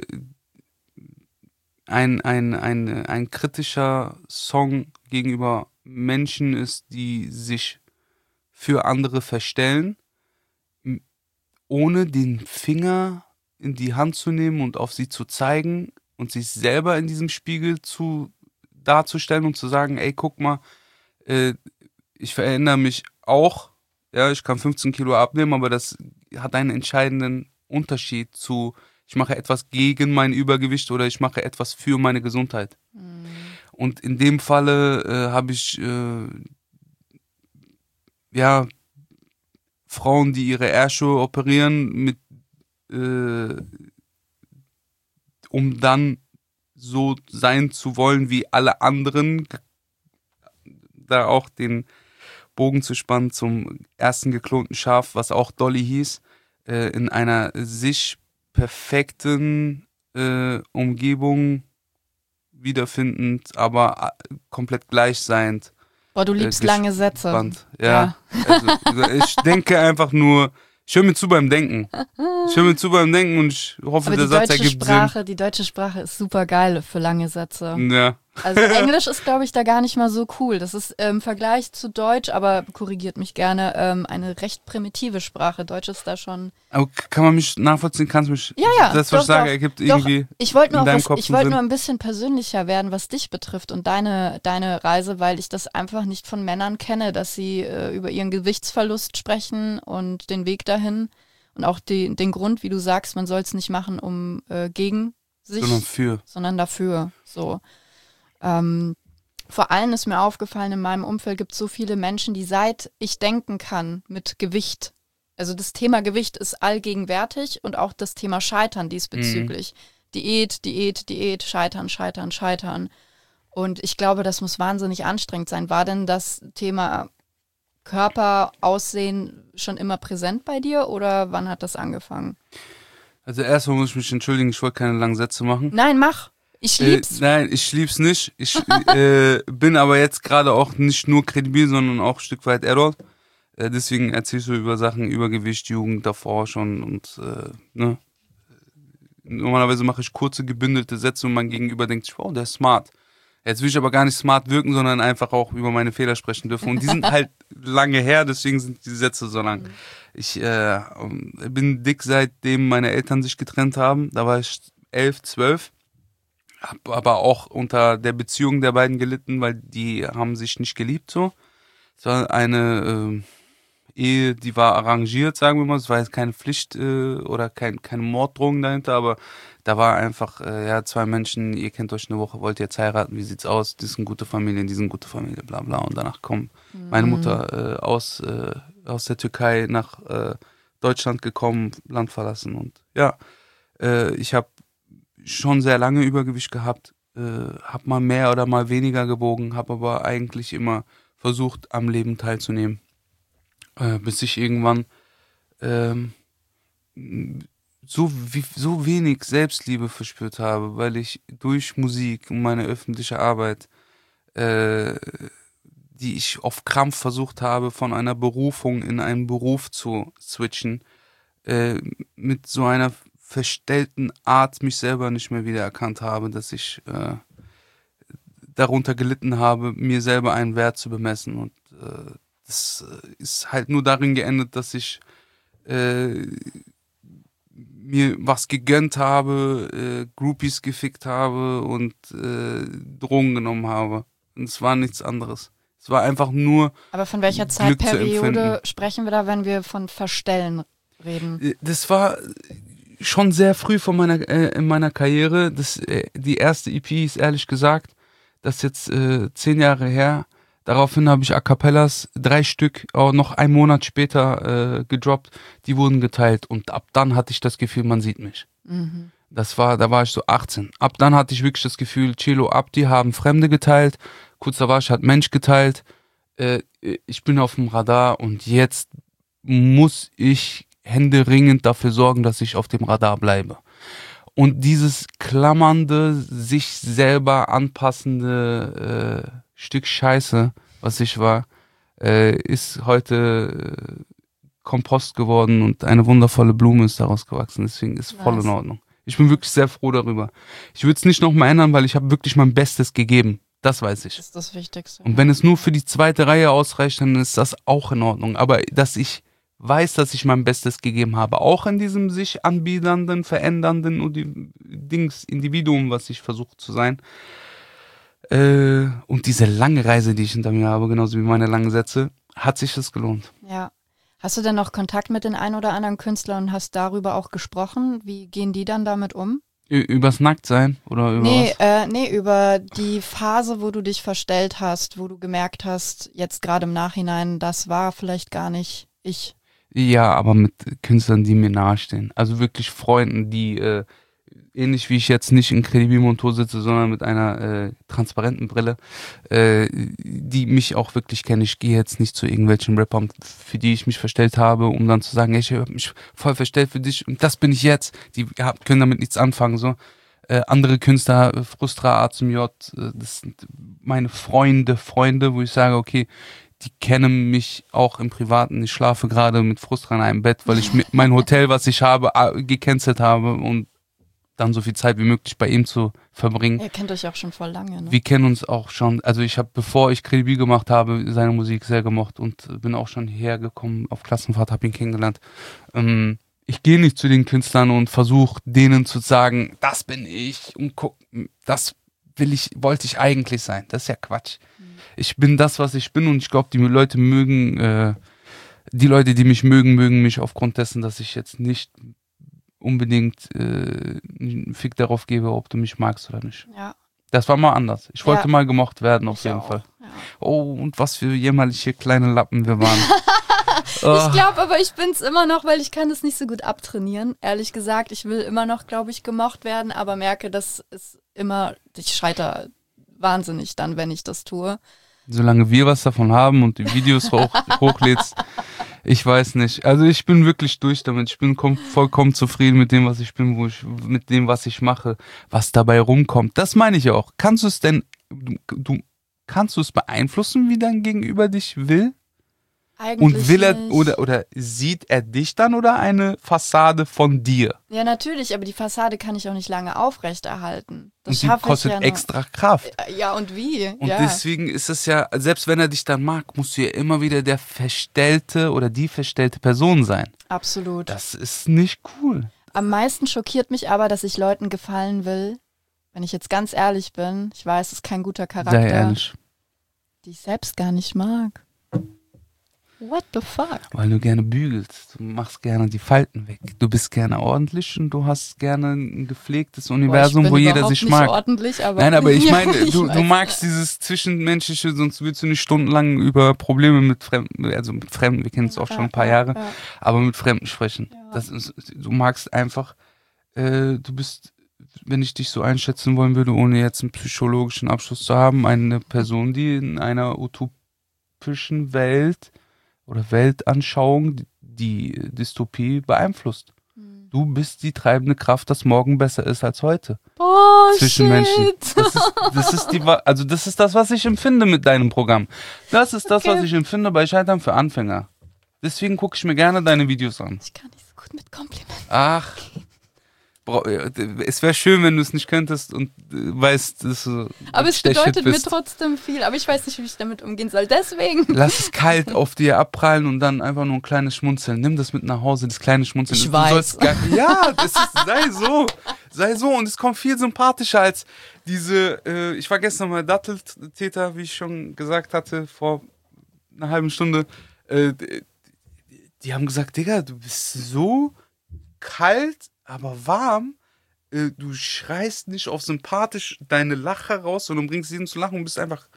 ein, ein, ein, ein kritischer Song gegenüber Menschen ist, die sich für andere verstellen, m- ohne den Finger in die Hand zu nehmen und auf sie zu zeigen und sich selber in diesem Spiegel zu darzustellen und zu sagen, ey, guck mal, äh, ich verändere mich auch, ja, ich kann fünfzehn Kilo abnehmen, aber das hat einen entscheidenden Unterschied zu, ich mache etwas gegen mein Übergewicht oder ich mache etwas für meine Gesundheit. Mhm. Und in dem Falle äh, habe ich äh, ja Frauen, die ihre Ärsche operieren, mit äh, um dann so sein zu wollen wie alle anderen, da auch den Bogen zu spannen zum ersten geklonten Schaf, was auch Dolly hieß, äh, in einer sich perfekten äh, Umgebung wiederfindend, aber äh, komplett gleichseiend. Boah, du liebst lange Sätze. Gespannt. Ja, also ich denke einfach nur, ich höre mir zu beim Denken. Ich höre mir zu beim Denken und ich hoffe, Aber der die Satz deutsche ergibt Sprache, die deutsche Sprache ist super geil für lange Sätze. Sinn. Ja. Also Englisch ist, glaube ich, da gar nicht mal so cool. Das ist im Vergleich zu Deutsch, aber korrigiert mich gerne, ähm, eine recht primitive Sprache. Deutsch ist da schon... Aber kann man mich nachvollziehen? Kannst du mich, Ja, ja, das, was doch, ich sage, doch. ergibt Doch, irgendwie ich wollte nur, in auf deinem was, Kopf ich einen wollte Sinn? nur ein bisschen persönlicher werden, was dich betrifft und deine, deine Reise, weil ich das einfach nicht von Männern kenne, dass sie äh, über ihren Gewichtsverlust sprechen und den Weg dahin und auch die, den Grund, wie du sagst, man soll es nicht machen, um äh, gegen sich, sondern für. sondern dafür. So. Ähm, vor allem ist mir aufgefallen, in meinem Umfeld gibt es so viele Menschen, die seit ich denken kann mit Gewicht, also das Thema Gewicht ist allgegenwärtig und auch das Thema Scheitern diesbezüglich. Mhm. Diät, Diät, Diät, Scheitern, Scheitern, Scheitern. Und ich glaube, das muss wahnsinnig anstrengend sein. War denn das Thema Körper, Aussehen schon immer präsent bei dir oder wann hat das angefangen? Also erstmal muss ich mich entschuldigen, ich wollte keine langen Sätze machen. Nein, mach. Ich lieb's. Äh, nein, ich lieb's nicht. Ich äh, bin aber jetzt gerade auch nicht nur kredibil, sondern auch ein Stück weit Errol. Äh, deswegen erzähle ich so über Sachen, Übergewicht, Jugend davor schon und äh, ne. Normalerweise mache ich kurze, gebündelte Sätze und mein Gegenüber denkt sich, wow, der ist smart. Jetzt will ich aber gar nicht smart wirken, sondern einfach auch über meine Fehler sprechen dürfen. Und die sind halt lange her, deswegen sind die Sätze so lang. Ich äh, bin dick, seitdem meine Eltern sich getrennt haben. Da war ich elf, zwölf. Hab aber auch unter der Beziehung der beiden gelitten, weil die haben sich nicht geliebt so. Es war eine... Äh, Ehe, die war arrangiert, sagen wir mal. Es war jetzt keine Pflicht äh, oder kein, keine Morddrohung dahinter, aber da war einfach, äh, ja, zwei Menschen, ihr kennt euch eine Woche, wollt ihr jetzt heiraten, wie sieht's aus? Die sind gute Familien, die sind gute Familie, bla bla. Und danach kommt mhm. meine Mutter äh, aus, äh, aus der Türkei nach äh, Deutschland gekommen, Land verlassen. Und ja, äh, ich habe schon sehr lange Übergewicht gehabt, äh, habe mal mehr oder mal weniger gewogen, habe aber eigentlich immer versucht, am Leben teilzunehmen. Äh, bis ich irgendwann ähm, so, wie, so wenig Selbstliebe verspürt habe, weil ich durch Musik und meine öffentliche Arbeit, äh, die ich auf Krampf versucht habe, von einer Berufung in einen Beruf zu switchen, äh, mit so einer verstellten Art mich selber nicht mehr wiedererkannt habe, dass ich äh, darunter gelitten habe, mir selber einen Wert zu bemessen und äh, das ist halt nur darin geendet, dass ich äh, mir was gegönnt habe, äh, Groupies gefickt habe und äh, Drogen genommen habe. Und es war nichts anderes. Es war einfach nur Aber von welcher Glück Zeitperiode sprechen wir da, wenn wir von Verstellen reden? Das war schon sehr früh von meiner, äh, in meiner Karriere. Das, äh, die erste E P ist ehrlich gesagt, das ist jetzt äh, zehn Jahre her. Daraufhin habe ich A Cappellas, drei Stück, auch noch einen Monat später äh, gedroppt. Die wurden geteilt und ab dann hatte ich das Gefühl, man sieht mich. Mhm. Das war, da war ich so achtzehn. Ab dann hatte ich wirklich das Gefühl, Cello Abdi haben Fremde geteilt, Kutsawasch hat Mensch geteilt. Äh, ich bin auf dem Radar und jetzt muss ich händeringend dafür sorgen, dass ich auf dem Radar bleibe. Und dieses klammernde, sich selber anpassende äh, Stück Scheiße, was ich war, äh, ist heute äh, Kompost geworden und eine wundervolle Blume ist daraus gewachsen. Deswegen ist voll in Ordnung. Ich bin wirklich sehr froh darüber. Ich würde es nicht nochmal ändern, weil ich habe wirklich mein Bestes gegeben. Das weiß ich. Das ist das Wichtigste. Und wenn es nur für die zweite Reihe ausreicht, dann ist das auch in Ordnung. Aber dass ich weiß, dass ich mein Bestes gegeben habe, auch in diesem sich anbiedernden, verändernden und die Dings, Individuum, was ich versuche zu sein, Äh, und diese lange Reise, die ich hinter mir habe, genauso wie meine langen Sätze, hat sich das gelohnt. Ja. Hast du denn noch Kontakt mit den ein oder anderen Künstlern und hast darüber auch gesprochen? Wie gehen die dann damit um? Ü- übers Nacktsein oder über nee, was? äh, nee, über die Phase, wo du dich verstellt hast, wo du gemerkt hast, jetzt gerade im Nachhinein, das war vielleicht gar nicht ich. Ja, aber mit Künstlern, die mir nahestehen. Also wirklich Freunden, die äh, ähnlich wie ich jetzt nicht in Credibil-Montur sitze, sondern mit einer äh, transparenten Brille, äh, die mich auch wirklich kennen. Ich gehe jetzt nicht zu irgendwelchen Rappern, für die ich mich verstellt habe, um dann zu sagen, hey, ich habe mich voll verstellt für dich und das bin ich jetzt. Die ja, können damit nichts anfangen. So äh, andere Künstler, Frustra, A zum J, äh, das sind meine Freunde, Freunde, wo ich sage, okay, die kennen mich auch im Privaten. Ich schlafe gerade mit Frustra in einem Bett, weil ich mein Hotel, was ich habe, gecancelt habe und dann so viel Zeit wie möglich bei ihm zu verbringen. Ihr kennt euch auch schon voll lange, ne? Wir kennen uns auch schon, also ich habe, bevor ich Credibil gemacht habe, seine Musik sehr gemocht und bin auch schon hierher gekommen auf Klassenfahrt, habe ihn kennengelernt. Ähm, ich gehe nicht zu den Künstlern und versuche denen zu sagen, das bin ich und guck, das will ich, wollte ich eigentlich sein. Das ist ja Quatsch. Mhm. Ich bin das, was ich bin und ich glaube, die Leute mögen, äh, die Leute, die mich mögen, mögen mich aufgrund dessen, dass ich jetzt nicht unbedingt äh, einen Fick darauf gebe, ob du mich magst oder nicht. Ja. Das war mal anders. Ich wollte ja. mal gemocht werden, auf ich jeden auch. Fall. Ja. Oh, und was für jämmerliche kleine Lappen wir waren. oh. Ich glaube aber, ich bin's immer noch, weil ich kann es nicht so gut abtrainieren. Ehrlich gesagt, ich will immer noch, glaube ich, gemocht werden, aber merke, dass es immer, ich scheitere wahnsinnig dann, wenn ich das tue. Solange wir was davon haben und die Videos hoch, hochlädst, ich weiß nicht. Also ich bin wirklich durch damit. Ich bin kom- vollkommen zufrieden mit dem, was ich bin, wo ich, mit dem, was ich mache, was dabei rumkommt. Das meine ich auch. Kannst du es denn, du, du kannst du es beeinflussen, wie dein Gegenüber dich will? Eigentlich Und will er nicht. oder oder sieht er dich dann oder eine Fassade von dir? Ja, natürlich, aber die Fassade kann ich auch nicht lange aufrechterhalten. Das Und die schaffe kostet ich ja nur. extra Kraft. Ja, und wie? Und ja. deswegen ist es ja, selbst wenn er dich dann mag, musst du ja immer wieder der verstellte oder die verstellte Person sein. Absolut. Das ist nicht cool. Am meisten schockiert mich aber, dass ich Leuten gefallen will, wenn ich jetzt ganz ehrlich bin, ich weiß, es ist kein guter Charakter, Sei ehrlich. die ich selbst gar nicht mag. What the fuck? Weil du gerne bügelst. Du machst gerne die Falten weg. Du bist gerne ordentlich und du hast gerne ein gepflegtes Universum, Boah, ich bin wo jeder überhaupt sich nicht mag. ordentlich, aber Nein, aber ich Ja, meine, ich du, du weiß. magst dieses Zwischenmenschliche, sonst willst du nicht stundenlang über Probleme mit Fremden, also mit Fremden, wir kennen es auch schon ein paar Ja, Jahre, ja. aber mit Fremden sprechen. Ja. Das ist, du magst einfach, äh, du bist, wenn ich dich so einschätzen wollen würde, ohne jetzt einen psychologischen Abschluss zu haben, eine Person, die in einer utopischen Welt oder Weltanschauung die Dystopie beeinflusst. Hm. Du bist die treibende Kraft, dass morgen besser ist als heute. Oh, Zwischen Menschen. shit. Das ist, das ist die, Wa- also das ist das, was ich empfinde mit deinem Programm. Das ist das, Okay. was ich empfinde bei Scheitern für Anfänger. Deswegen gucke ich mir gerne deine Videos an. Ich kann nicht so gut mit Komplimenten. Ach, bra- es wäre schön, wenn du es nicht könntest und äh, weißt, dass du Aber es der Shit bedeutet mir bist. trotzdem viel, aber ich weiß nicht, wie ich damit umgehen soll. Deswegen. Lass es kalt auf dir abprallen und dann einfach nur ein kleines Schmunzeln. Nimm das mit nach Hause, das kleine Schmunzeln. Ich Du weiß. sollst Gar, ja, das ist, sei so. Sei so. Und es kommt viel sympathischer als diese, äh, ich war gestern mal Datteltäter, wie ich schon gesagt hatte, vor einer halben Stunde. Äh, die, die haben gesagt, Digga, du bist so kalt, aber warm. Äh, du schreist nicht auf sympathisch deine Lache raus, sondern bringst jeden zu lachen und bist einfach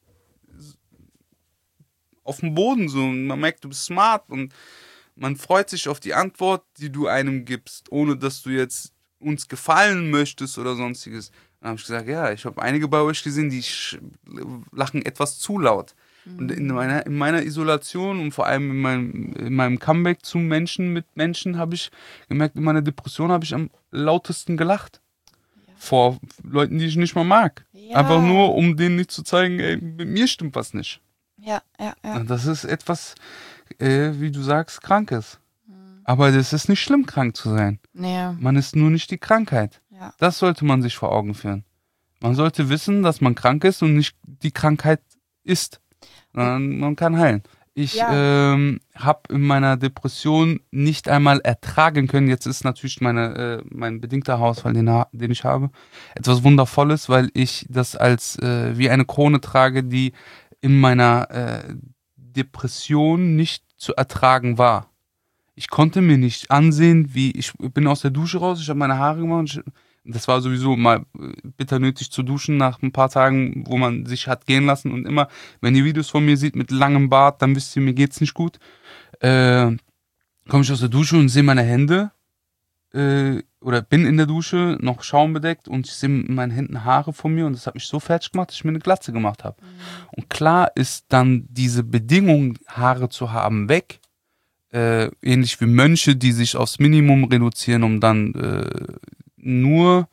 auf dem Boden so. Und man merkt, du bist smart und man freut sich auf die Antwort, die du einem gibst, ohne dass du jetzt uns gefallen möchtest oder sonstiges. Dann habe ich gesagt, ja, ich habe einige bei euch gesehen, die sch- lachen etwas zu laut. Und in meiner, in meiner Isolation und vor allem in meinem, in meinem Comeback zu Menschen mit Menschen habe ich gemerkt, in meiner Depression habe ich am lautesten gelacht. Vor Leuten, die ich nicht mal mag. Ja. Einfach nur, um denen nicht zu zeigen, ey, mit mir stimmt was nicht. Ja, ja, ja. Und das ist etwas, äh, wie du sagst, Krankes. Aber das ist nicht schlimm, krank zu sein. Nee, Man ist nur nicht die Krankheit. ja. Das sollte man sich vor Augen führen. Man sollte wissen, dass man krank ist und nicht die Krankheit ist. Sondern man kann heilen. Ich Ja. ähm, habe in meiner Depression nicht einmal ertragen können. Jetzt ist natürlich meine, äh, mein bedingter Haarausfall, den, ha- den ich habe, etwas Wundervolles, weil ich das als äh, wie eine Krone trage, die in meiner äh, Depression nicht zu ertragen war. Ich konnte mir nicht ansehen, wie ich bin aus der Dusche raus, ich habe meine Haare gemacht. Ich, das war sowieso mal äh, bitter nötig zu duschen nach ein paar Tagen, wo man sich hat gehen lassen. Und immer, wenn ihr Videos von mir seht mit langem Bart, dann wisst ihr, mir geht's nicht gut. Äh, komme ich aus der Dusche und sehe meine Hände äh, oder bin in der Dusche noch schaumbedeckt und ich sehe in meinen Händen Haare von mir und das hat mich so fertig gemacht, dass ich mir eine Glatze gemacht habe. Und klar ist dann diese Bedingung, Haare zu haben, weg. Äh, ähnlich wie Mönche, die sich aufs Minimum reduzieren, um dann äh, nur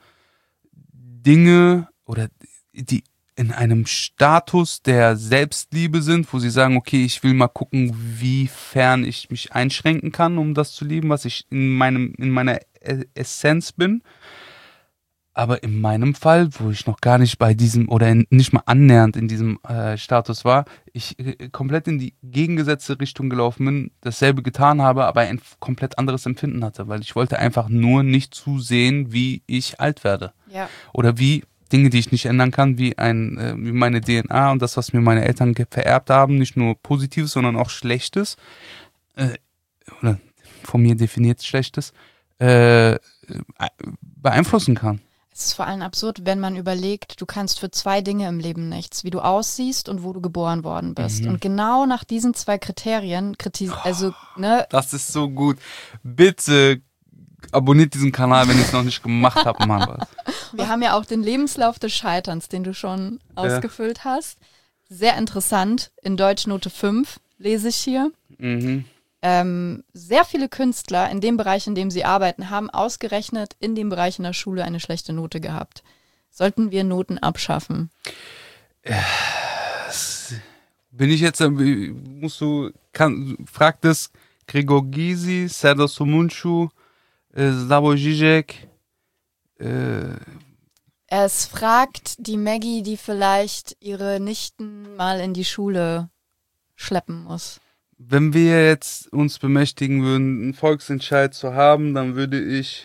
Dinge oder die in einem Status der Selbstliebe sind, wo sie sagen, okay, ich will mal gucken, wie fern ich mich einschränken kann, um das zu lieben, was ich in meinem in meiner E- Essenz bin. Aber in meinem Fall, wo ich noch gar nicht bei diesem oder in, nicht mal annähernd in diesem äh, Status war, ich äh, komplett in die gegengesetzte Richtung gelaufen bin, dasselbe getan habe, aber ein komplett anderes Empfinden hatte, weil ich wollte einfach nur nicht zusehen, wie ich alt werde. Ja. Oder wie Dinge, die ich nicht ändern kann, wie, ein, äh, wie meine D N A und das, was mir meine Eltern ge- vererbt haben, nicht nur Positives, sondern auch Schlechtes, äh, oder von mir definiert Schlechtes, äh, beeinflussen kann. Es ist vor allem absurd, wenn man überlegt, du kannst für zwei Dinge im Leben nichts, wie du aussiehst und wo du geboren worden bist. Mhm. Und genau nach diesen zwei Kriterien, kritis also, ne, Das ist so gut. Bitte abonniert diesen Kanal, wenn ihr es noch nicht gemacht habt, Mann. Was. wir haben ja auch den Lebenslauf des Scheiterns, den du schon ausgefüllt hast. Sehr interessant, in Deutsch Note fünf lese ich hier. Mhm. Ähm, sehr viele Künstler in dem Bereich, in dem sie arbeiten, haben ausgerechnet in dem Bereich in der Schule eine schlechte Note gehabt. Sollten wir Noten abschaffen? Bin ich jetzt, musst du, kann, fragt es Gregor Gysi, Serdar Somuncu, äh, Slavoj Žižek, äh, Es fragt die Maggie, die vielleicht ihre Nichten mal in die Schule schleppen muss. Wenn wir jetzt uns bemächtigen würden, einen Volksentscheid zu haben, dann würde ich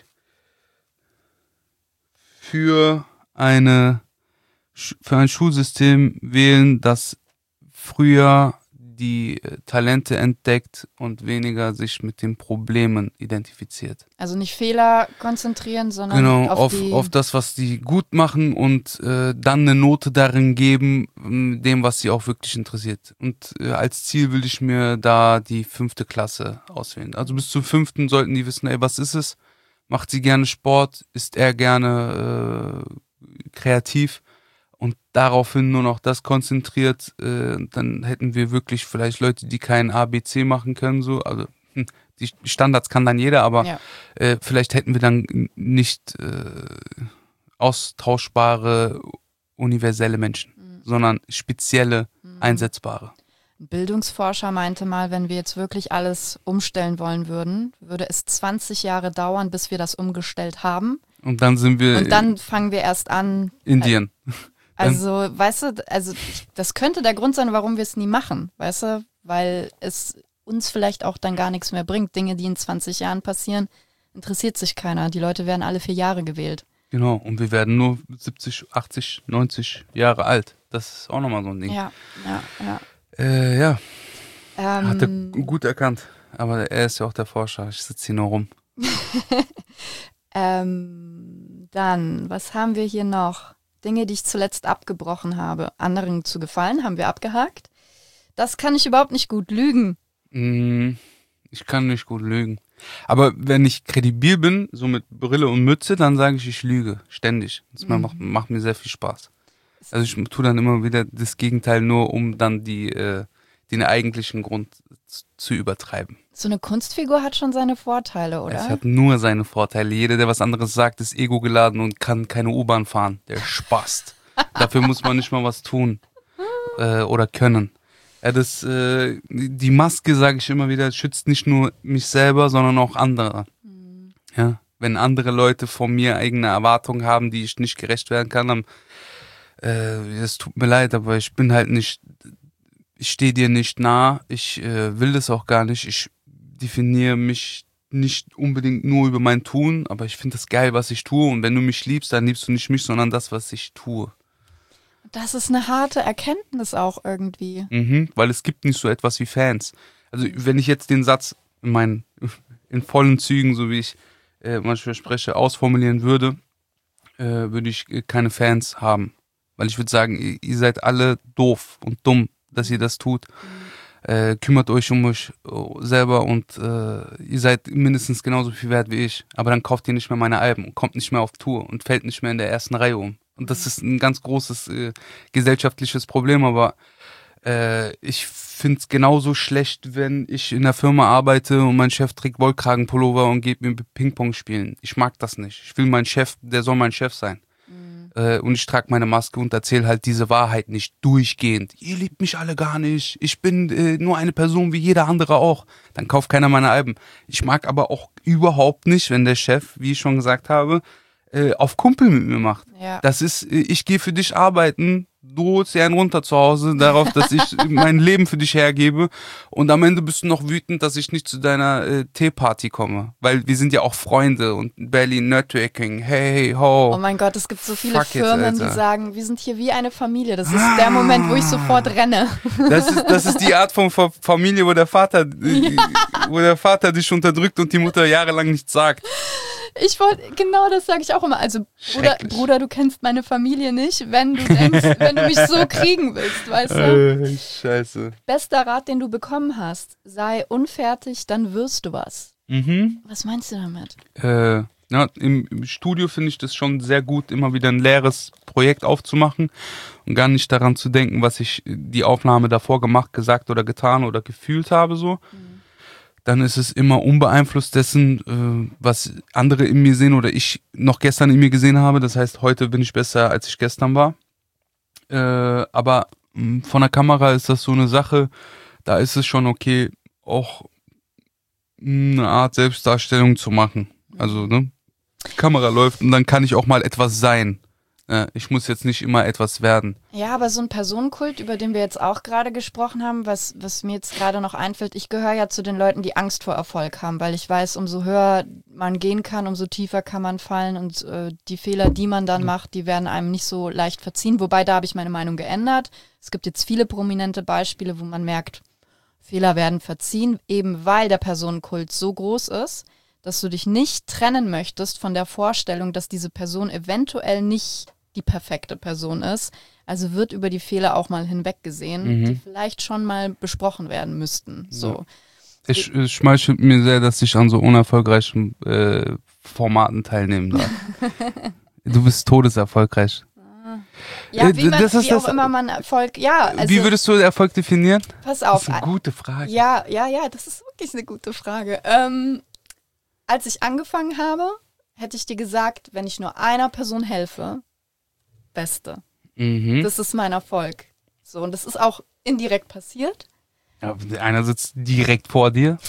für eine für ein Schulsystem wählen, das früher die Talente entdeckt und weniger sich mit den Problemen identifiziert. Also nicht Fehler konzentrieren, sondern genau, auf, auf, die auf das, was die gut machen und äh, dann eine Note darin geben, dem, was sie auch wirklich interessiert. Und äh, als Ziel will ich mir da die fünfte Klasse auswählen. Also bis zur fünften sollten die wissen, ey, was ist es? Macht sie gerne Sport? Ist er gerne äh, kreativ? Und daraufhin nur noch das konzentriert, äh, dann hätten wir wirklich vielleicht Leute, die kein A B C machen können, so, also hm, die Standards kann dann jeder, aber ja. äh, vielleicht hätten wir dann nicht äh, austauschbare, universelle Menschen, mhm. sondern spezielle, mhm. einsetzbare. Ein Bildungsforscher meinte mal, wenn wir jetzt wirklich alles umstellen wollen würden, würde es zwanzig Jahre dauern, bis wir das umgestellt haben. Und dann sind wir Und dann fangen wir erst an. Indien. Also, weißt du, also das könnte der Grund sein, warum wir es nie machen, weißt du, weil es uns vielleicht auch dann gar nichts mehr bringt. Dinge, die in zwanzig Jahren passieren, interessiert sich keiner. Die Leute werden alle vier Jahre gewählt. Genau, und wir werden nur siebzig, achtzig, neunzig Jahre alt. Das ist auch nochmal so ein Ding. Ja, ja, ja. Äh, ja, Ähm, hat er gut erkannt. Aber er ist ja auch der Forscher. Ich sitze hier nur rum. ähm, dann, was haben wir hier noch? Dinge, die ich zuletzt abgebrochen habe. Anderen zu gefallen, haben wir abgehakt. Das kann ich überhaupt nicht gut lügen. Mm, ich kann nicht gut lügen. Aber wenn ich kredibil bin, so mit Brille und Mütze, dann sage ich, ich lüge. Ständig. Das mhm. macht, macht mir sehr viel Spaß. Also ich tue dann immer wieder das Gegenteil, nur um dann die, äh, den eigentlichen Grund zu übertreiben. So eine Kunstfigur hat schon seine Vorteile, oder? Es hat nur seine Vorteile. Jeder, der was anderes sagt, ist ego-geladen und kann keine U-Bahn fahren. Der spaßt. Dafür muss man nicht mal was tun äh, oder können. Ja, das, äh, die Maske, sage ich immer wieder, schützt nicht nur mich selber, sondern auch andere. Mhm. Ja, wenn andere Leute von mir eigene Erwartungen haben, die ich nicht gerecht werden kann, dann äh, es tut mir leid, aber ich bin halt nicht, ich stehe dir nicht nah, ich äh, will das auch gar nicht, ich definiere mich nicht unbedingt nur über mein Tun, aber ich finde es geil, was ich tue, und wenn du mich liebst, dann liebst du nicht mich, sondern das, was ich tue. Das ist eine harte Erkenntnis auch irgendwie. Mhm, weil es gibt nicht so etwas wie Fans. Also wenn ich jetzt den Satz in meinen in vollen Zügen, so wie ich äh, manchmal spreche, ausformulieren würde, äh, würde ich keine Fans haben. Weil ich würde sagen, ihr, ihr seid alle doof und dumm, dass ihr das tut. Mhm. Äh, kümmert euch um euch selber und äh, ihr seid mindestens genauso viel wert wie ich. Aber dann kauft ihr nicht mehr meine Alben und kommt nicht mehr auf Tour und fällt nicht mehr in der ersten Reihe um. Und das ist ein ganz großes äh, gesellschaftliches Problem, aber äh, ich finde es genauso schlecht, wenn ich in der Firma arbeite und mein Chef trägt Wollkragenpullover und geht mir Ping-Pong spielen. Ich mag das nicht. Ich will meinen Chef, der soll mein Chef sein. Mhm. Äh, und ich trage meine Maske und erzähle halt diese Wahrheit nicht durchgehend. Ihr liebt mich alle gar nicht. Ich bin äh, nur eine Person wie jeder andere auch. Dann kauft keiner meine Alben. Ich mag aber auch überhaupt nicht, wenn der Chef, wie ich schon gesagt habe, auf Kumpel mit mir macht. Ja. Das ist, ich gehe für dich arbeiten, du holst dir einen runter zu Hause, darauf, dass ich mein Leben für dich hergebe, und am Ende bist du noch wütend, dass ich nicht zu deiner äh, Teeparty komme, weil wir sind ja auch Freunde und Berlin Networking, hey, ho. Oh mein Gott, es gibt so viele Fuck Firmen, it, die sagen, wir sind hier wie eine Familie. Das ist ah. der Moment, wo ich sofort renne. Das ist, das ist die Art von Familie, wo der Vater, äh, wo der Vater dich unterdrückt und die Mutter jahrelang nichts sagt. Ich wollte, genau das sage ich auch immer. Also, Bruder, Bruder, du kennst meine Familie nicht, wenn du denkst, wenn du mich so kriegen willst, weißt du? Äh, scheiße. Bester Rat, den du bekommen hast, sei unfertig, dann wirst du was. Mhm. Was meinst du damit? Äh, ja, im, im Studio finde ich das schon sehr gut, immer wieder ein leeres Projekt aufzumachen und gar nicht daran zu denken, was ich die Aufnahme davor gemacht, gesagt oder getan oder gefühlt habe, so. Mhm. Dann ist es immer unbeeinflusst dessen, äh, was andere in mir sehen oder ich noch gestern in mir gesehen habe. Das heißt, heute bin ich besser, als ich gestern war. Äh, aber von der Kamera ist das so eine Sache, da ist es schon okay, auch eine Art Selbstdarstellung zu machen. Also, ne? Die Kamera läuft und dann kann ich auch mal etwas sein. Ich muss jetzt nicht immer etwas werden. Ja, aber so ein Personenkult, über den wir jetzt auch gerade gesprochen haben, was, was mir jetzt gerade noch einfällt, ich gehöre ja zu den Leuten, die Angst vor Erfolg haben, weil ich weiß, umso höher man gehen kann, umso tiefer kann man fallen und äh, die Fehler, die man dann macht, die werden einem nicht so leicht verziehen. Wobei, da habe ich meine Meinung geändert. Es gibt jetzt viele prominente Beispiele, wo man merkt, Fehler werden verziehen, eben weil der Personenkult so groß ist, dass du dich nicht trennen möchtest von der Vorstellung, dass diese Person eventuell nicht die perfekte Person ist. Also wird über die Fehler auch mal hinweggesehen, mhm. die vielleicht schon mal besprochen werden müssten. So. Ja. Es, es schmeichelt mir sehr, dass ich an so unerfolgreichen äh, Formaten teilnehmen darf. Du bist todeserfolgreich. Ja, wie, man, das ist wie das, auch immer man Erfolg, ja. Also, wie würdest du Erfolg definieren? Pass auf. Das ist eine gute Frage. Ja, ja, ja, das ist wirklich eine gute Frage. Ähm, als ich angefangen habe, hätte ich dir gesagt, wenn ich nur einer Person helfe, Beste. Mhm. Das ist mein Erfolg. So, und das ist auch indirekt passiert. Ja, einer sitzt direkt vor dir.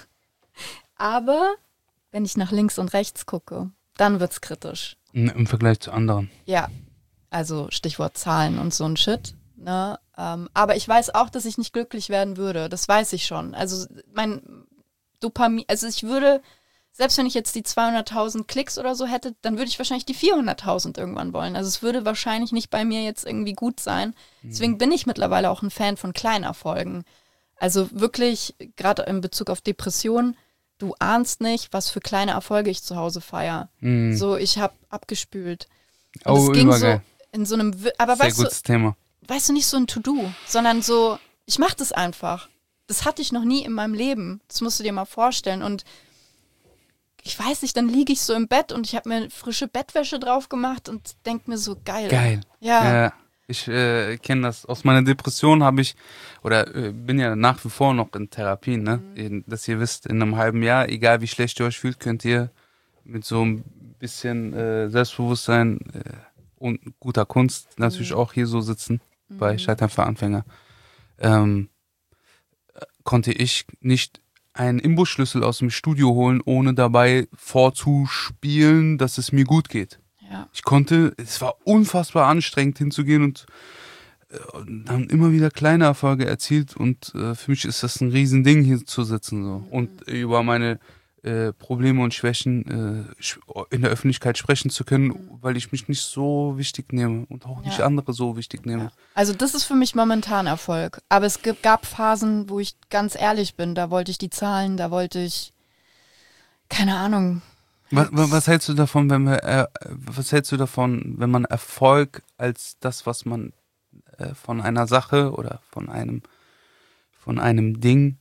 Aber wenn ich nach links und rechts gucke, dann wird's kritisch. Im Vergleich zu anderen. Ja, also Stichwort Zahlen und so ein Shit. Ne? Ähm, aber ich weiß auch, dass ich nicht glücklich werden würde. Das weiß ich schon. Also mein Dopamin, also ich würde, selbst wenn ich jetzt die zweihunderttausend Klicks oder so hätte, dann würde ich wahrscheinlich die vierhunderttausend irgendwann wollen. Also es würde wahrscheinlich nicht bei mir jetzt irgendwie gut sein. Deswegen bin ich mittlerweile auch ein Fan von Kleinerfolgen. Also wirklich, gerade in Bezug auf Depressionen, du ahnst nicht, was für kleine Erfolge ich zu Hause feiere. Mm. So, ich habe abgespült. Und oh, es ging übergeil. so in so einem, aber Sehr weißt gutes du, Thema. weißt du, nicht so ein To-Do, sondern so, ich mache das einfach. Das hatte ich noch nie in meinem Leben. Das musst du dir mal vorstellen. Und ich weiß nicht, dann liege ich so im Bett und ich habe mir frische Bettwäsche drauf gemacht und denke mir so, geil. Geil. Ja. Äh, ich äh, kenne das. Aus meiner Depression habe ich, oder äh, bin ja nach wie vor noch in Therapie, ne? Mhm. Dass ihr wisst, in einem halben Jahr, egal wie schlecht ihr euch fühlt, könnt ihr mit so ein bisschen äh, Selbstbewusstsein äh, und guter Kunst natürlich mhm. auch hier so sitzen, mhm. bei Scheitern für Anfänger. Ähm, konnte ich nicht einen Imbusschlüssel aus dem Studio holen, ohne dabei vorzuspielen, dass es mir gut geht. Ja. Ich konnte, es war unfassbar anstrengend hinzugehen und äh, haben immer wieder kleine Erfolge erzielt und äh, für mich ist das ein Riesending, hier zu sitzen so. Mhm. Und äh, über meine äh, Probleme und Schwächen äh, in der Öffentlichkeit sprechen zu können, mhm. weil ich mich nicht so wichtig nehme und auch nicht ja. andere so wichtig nehme. Ja. Also das ist für mich momentan Erfolg. Aber es gab Phasen, wo ich ganz ehrlich bin, da wollte ich die Zahlen, da wollte ich, keine Ahnung. Was, was hältst du davon, wenn wir, äh, was hältst du davon, wenn man Erfolg als das, was man äh, von einer Sache oder von einem, von einem Ding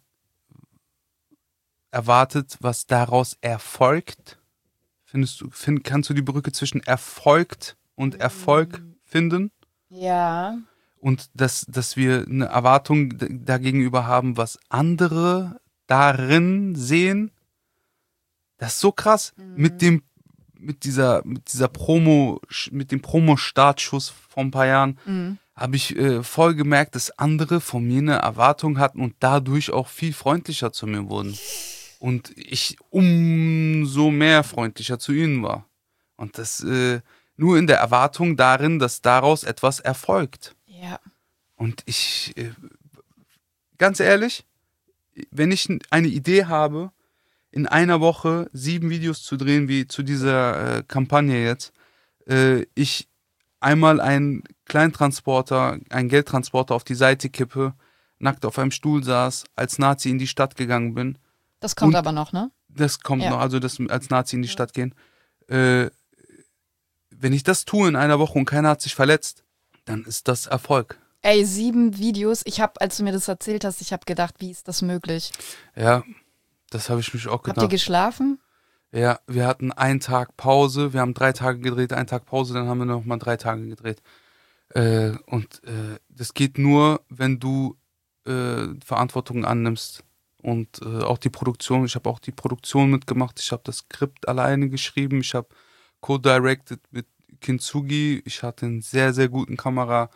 erwartet, was daraus erfolgt? Findest du, find, kannst du die Brücke zwischen erfolgt und Erfolg mhm. finden? Ja. Und dass, dass wir eine Erwartung dagegenüber haben, was andere darin sehen? Das ist so krass. Mhm. Mit dem, mit dieser, mit dieser Promo, mit dem Promo-Startschuss vor ein paar Jahren mhm. habe ich äh, voll gemerkt, dass andere von mir eine Erwartung hatten und dadurch auch viel freundlicher zu mir wurden. Und ich umso mehr freundlicher zu ihnen war. Und das äh, nur in der Erwartung darin, dass daraus etwas erfolgt. Ja. Und ich, äh, ganz ehrlich, wenn ich eine Idee habe, in einer Woche sieben Videos zu drehen, wie zu dieser äh, Kampagne jetzt, äh, ich einmal einen Kleintransporter, einen Geldtransporter auf die Seite kippe, nackt auf einem Stuhl saß, als Nazi in die Stadt gegangen bin. Das kommt aber noch, ne? Das kommt ja. noch, also das als Nazi in die Stadt gehen. Äh, wenn ich das tue in einer Woche und keiner hat sich verletzt, dann ist das Erfolg. Ey, sieben Videos. Ich habe, als du mir das erzählt hast, ich habe gedacht, wie ist das möglich? Ja, das habe ich mich auch gedacht. Habt ihr geschlafen? Ja, wir hatten einen Tag Pause. Wir haben drei Tage gedreht, einen Tag Pause, dann haben wir noch mal drei Tage gedreht. Äh, und äh, das geht nur, wenn du äh, Verantwortung annimmst. Und äh, auch die Produktion. Ich habe auch die Produktion mitgemacht. Ich habe das Skript alleine geschrieben. Ich habe co-directed mit Kintsugi. Ich hatte einen sehr, sehr guten Kamera-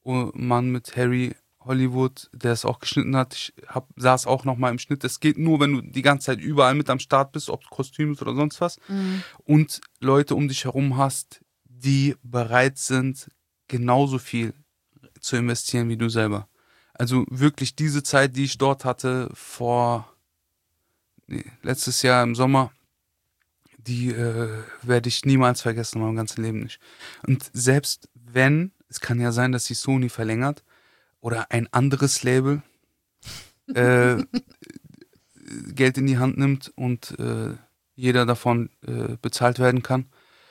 Mann mit Harry Hollywood, der es auch geschnitten hat. Ich hab, saß auch nochmal im Schnitt. Das geht nur, wenn du die ganze Zeit überall mit am Start bist, ob Kostüm ist oder sonst was. Mhm. Und Leute um dich herum hast, die bereit sind, genauso viel zu investieren wie du selber. Also wirklich diese Zeit, die ich dort hatte, vor nee, letztes Jahr im Sommer, die äh, werde ich niemals vergessen, mein ganzes Leben nicht. Und selbst wenn, es kann ja sein, dass die Sony verlängert oder ein anderes Label äh, Geld in die Hand nimmt und äh, jeder davon äh, bezahlt werden kann,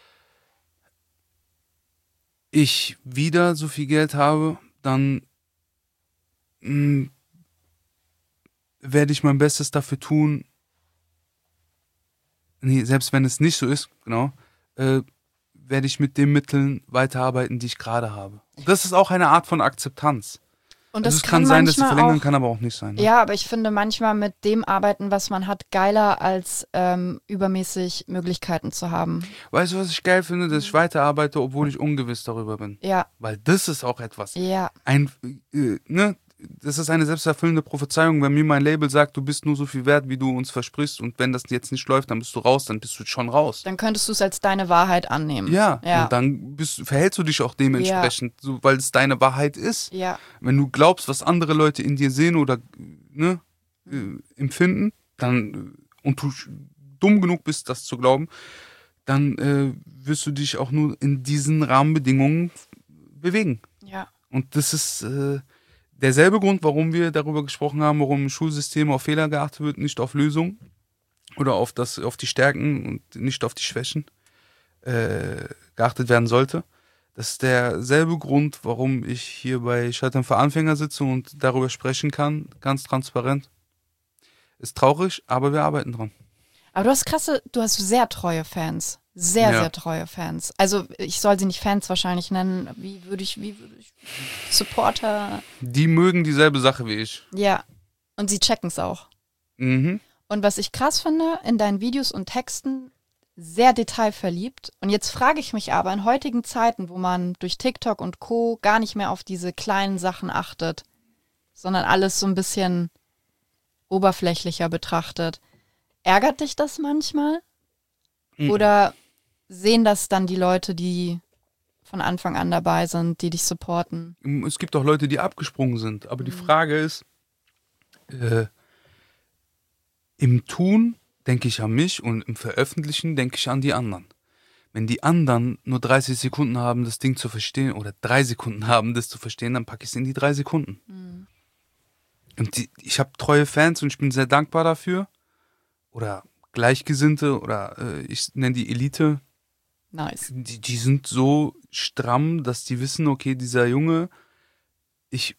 ich wieder so viel Geld habe, dann mh, werde ich mein Bestes dafür tun. Nee, selbst wenn es nicht so ist, genau, äh, werde ich mit den Mitteln weiterarbeiten, die ich gerade habe. Und das ist auch eine Art von Akzeptanz. Und also das es kann, kann sein, dass sie manchmal verlängern, auch, kann aber auch nicht sein. Ne? Ja, aber ich finde manchmal mit dem Arbeiten, was man hat, geiler als ähm, übermäßig Möglichkeiten zu haben. Weißt du, was ich geil finde? Dass ich weiterarbeite, obwohl ich ungewiss darüber bin. Ja. Weil das ist auch etwas. Ja. Ein, äh, ne? Das ist eine selbsterfüllende Prophezeiung, wenn mir mein Label sagt, du bist nur so viel wert, wie du uns versprichst, und wenn das jetzt nicht läuft, dann bist du raus, dann bist du schon raus. Dann könntest du es als deine Wahrheit annehmen. Ja, ja. Und dann bist, verhältst du dich auch dementsprechend, ja. so, weil es deine Wahrheit ist. Ja. Wenn du glaubst, was andere Leute in dir sehen oder ne, äh, empfinden, dann und du dumm genug bist, das zu glauben, dann äh, wirst du dich auch nur in diesen Rahmenbedingungen bewegen. Ja. Und das ist äh, derselbe Grund, warum wir darüber gesprochen haben, warum im Schulsystem auf Fehler geachtet wird, nicht auf Lösungen oder auf, das, auf die Stärken und nicht auf die Schwächen äh, geachtet werden sollte. Das ist derselbe Grund, warum ich hier bei Scheitern für Anfänger sitze und darüber sprechen kann, ganz transparent. Ist traurig, aber wir arbeiten dran. Aber du hast krasse, du hast sehr treue Fans. Sehr, Ja. sehr treue Fans. Also ich soll sie nicht Fans wahrscheinlich nennen. Wie würde ich, wie würde ich, Supporter. Die mögen dieselbe Sache wie ich. Ja. Und sie checken es auch. Mhm. Und was ich krass finde, in deinen Videos und Texten, sehr detailverliebt. Und jetzt frage ich mich aber, in heutigen Zeiten, wo man durch TikTok und Co. gar nicht mehr auf diese kleinen Sachen achtet, sondern alles so ein bisschen oberflächlicher betrachtet, ärgert dich das manchmal? Mhm. Oder sehen das dann die Leute, die von Anfang an dabei sind, die dich supporten? Es gibt auch Leute, die abgesprungen sind. Aber die Frage ist, äh, im Tun denke ich an mich und im Veröffentlichen denke ich an die anderen. Wenn die anderen nur dreißig Sekunden haben, das Ding zu verstehen, oder drei Sekunden haben, das zu verstehen, dann packe ich es in die drei Sekunden. Mhm. Und die, ich habe treue Fans und ich bin sehr dankbar dafür. Oder Gleichgesinnte oder äh, ich nenne die Elite. Nice. Die, die sind so stramm, dass die wissen, okay, dieser Junge, ich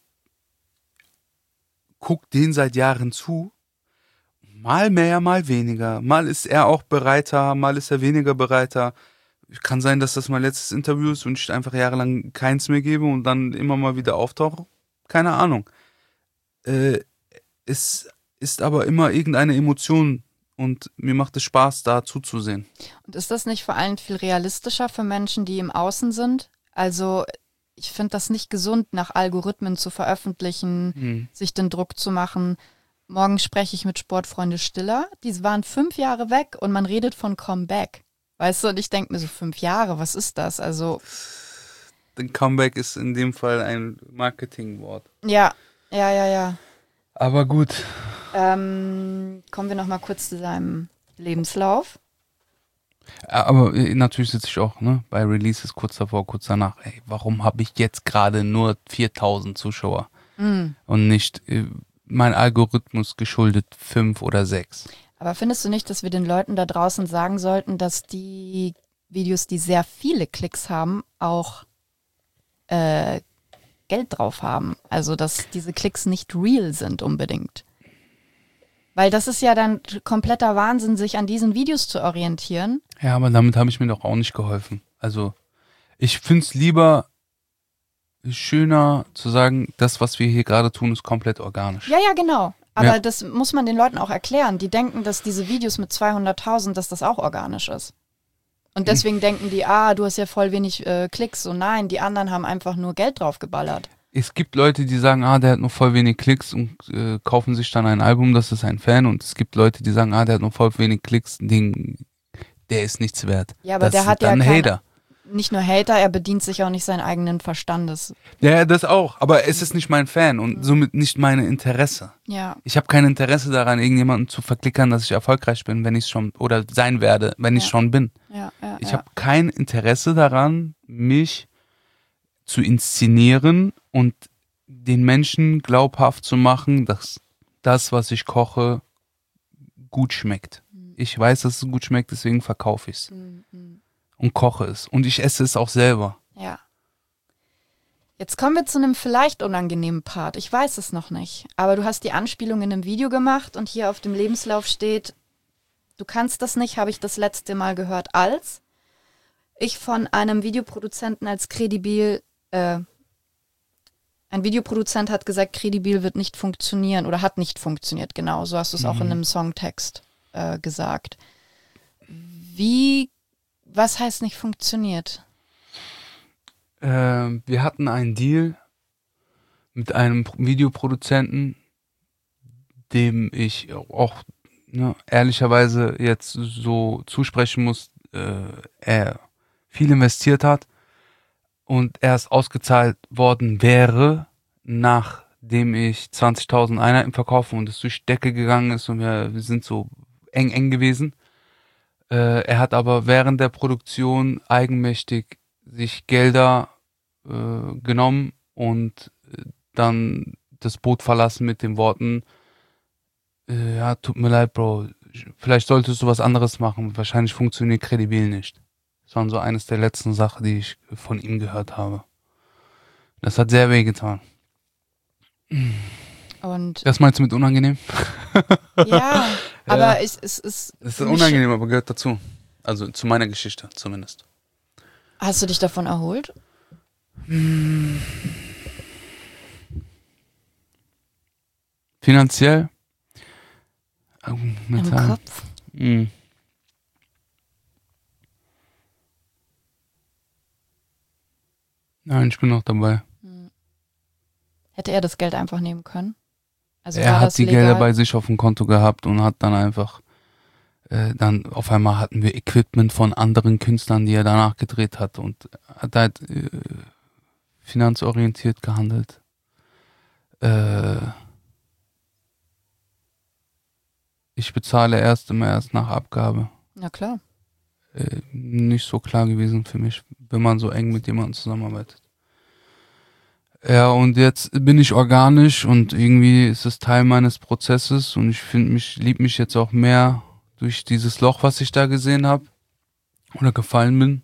guck den seit Jahren zu. Mal mehr, mal weniger. Mal ist er auch bereiter, mal ist er weniger bereiter. Kann sein, dass das mein letztes Interview ist und ich einfach jahrelang keins mehr gebe und dann immer mal wieder auftauche. Keine Ahnung. Äh, es ist aber immer irgendeine Emotion und mir macht es Spaß, da zuzusehen. Und ist das nicht vor allem viel realistischer für Menschen, die im Außen sind? Also ich finde das nicht gesund, nach Algorithmen zu veröffentlichen, Hm. sich den Druck zu machen. Morgen spreche ich mit Sportfreunde Stiller. Die waren fünf Jahre weg und man redet von Comeback. Weißt du, und ich denke mir so, fünf Jahre, was ist das? Also, Denn Comeback ist in dem Fall ein Marketingwort. ja, ja, ja, ja. Aber gut. Ähm, kommen wir noch mal kurz zu seinem Lebenslauf. Aber äh, natürlich sitze ich auch ne, bei Releases kurz davor, kurz danach. Ey, warum habe ich jetzt gerade nur viertausend Zuschauer Mhm. und nicht äh, mein Algorithmus geschuldet fünf oder sechs? Aber findest du nicht, dass wir den Leuten da draußen sagen sollten, dass die Videos, die sehr viele Klicks haben, auch äh, Geld drauf haben? Also, dass diese Klicks nicht real sind unbedingt. Weil das ist ja dann kompletter Wahnsinn, sich an diesen Videos zu orientieren. Ja, aber damit habe ich mir doch auch nicht geholfen. Also ich finde es lieber schöner zu sagen, das, was wir hier gerade tun, ist komplett organisch. Ja, ja, genau. Aber Ja. das muss man den Leuten auch erklären. Die denken, dass diese Videos mit zweihunderttausend, dass das auch organisch ist. Und deswegen denken die, ah, du hast ja voll wenig äh, Klicks. So nein, die anderen haben einfach nur Geld drauf geballert. Es gibt Leute, die sagen, ah, der hat nur voll wenig Klicks und äh, kaufen sich dann ein Album, das ist ein Fan. Und es gibt Leute, die sagen, ah, der hat nur voll wenig Klicks, den, der ist nichts wert. Ja, aber das der hat ja dann kein, Hater. nicht nur Hater, er bedient sich auch nicht seinen eigenen Verstandes. Ja, das auch. Aber es ist nicht mein Fan und somit nicht meine Interesse. Ja. Ich habe kein Interesse daran, irgendjemanden zu verklickern, dass ich erfolgreich bin, wenn ich schon, oder sein werde, wenn ich Ja. schon bin. Ja, ja, Ich ja. habe kein Interesse daran, mich zu inszenieren und den Menschen glaubhaft zu machen, dass das, was ich koche, gut schmeckt. Ich weiß, dass es gut schmeckt, deswegen verkaufe ich es Mhm. und koche es. Und ich esse es auch selber. Ja. Jetzt kommen wir zu einem vielleicht unangenehmen Part. Ich weiß es noch nicht. Aber du hast die Anspielung in einem Video gemacht und hier auf dem Lebenslauf steht, du kannst das nicht, habe ich das letzte Mal gehört, als ich von einem Videoproduzenten als kredibil, äh, ein Videoproduzent hat gesagt, kredibil wird nicht funktionieren oder hat nicht funktioniert, genau. So hast du es auch in einem Songtext äh, gesagt. Wie, was heißt nicht funktioniert? Ähm, wir hatten einen Deal mit einem Pro- Videoproduzenten, dem ich auch ne, ehrlicherweise jetzt so zusprechen muss, äh, er viel investiert hat und erst ausgezahlt worden wäre, nachdem ich zwanzigtausend Einheiten verkaufe und es durch die Decke gegangen ist und wir, wir sind so eng, eng gewesen. Äh, er hat aber während der Produktion eigenmächtig sich Gelder äh, genommen und äh, dann das Boot verlassen mit den Worten, äh, ja, tut mir leid, Bro, vielleicht solltest du was anderes machen, wahrscheinlich funktioniert kredibil nicht. Das war so eines der letzten Sachen, die ich von ihm gehört habe. Das hat sehr weh getan. Und Das meinst du mit unangenehm? ja, aber es, es ist. Das ist für mich- unangenehm, aber gehört dazu. Also zu meiner Geschichte zumindest. Hast du dich davon erholt? Finanziell? Ähm, Im mental. Kopf? Mhm. Nein, ich bin noch dabei. Hätte er das Geld einfach nehmen können? Also Er war hat das die legal? Gelder bei sich auf dem Konto gehabt und hat dann einfach, äh, dann auf einmal hatten wir Equipment von anderen Künstlern, die er danach gedreht hat und hat halt äh, finanzorientiert gehandelt. Äh, ich bezahle erst immer erst nach Abgabe. Na klar. Äh, nicht so klar gewesen für mich, wenn man so eng mit jemandem zusammenarbeitet. Ja, und jetzt bin ich organisch und irgendwie ist es Teil meines Prozesses und ich finde mich, lieb mich jetzt auch mehr durch dieses Loch, was ich da gesehen habe oder gefallen bin.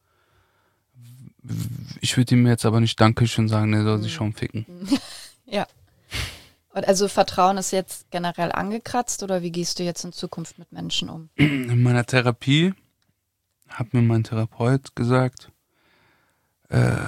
Ich würde ihm jetzt aber nicht Dankeschön sagen, der soll sich schon ficken. Ja. Und also Vertrauen ist jetzt generell angekratzt oder wie gehst du jetzt in Zukunft mit Menschen um? In meiner Therapie hat mir mein Therapeut gesagt, äh,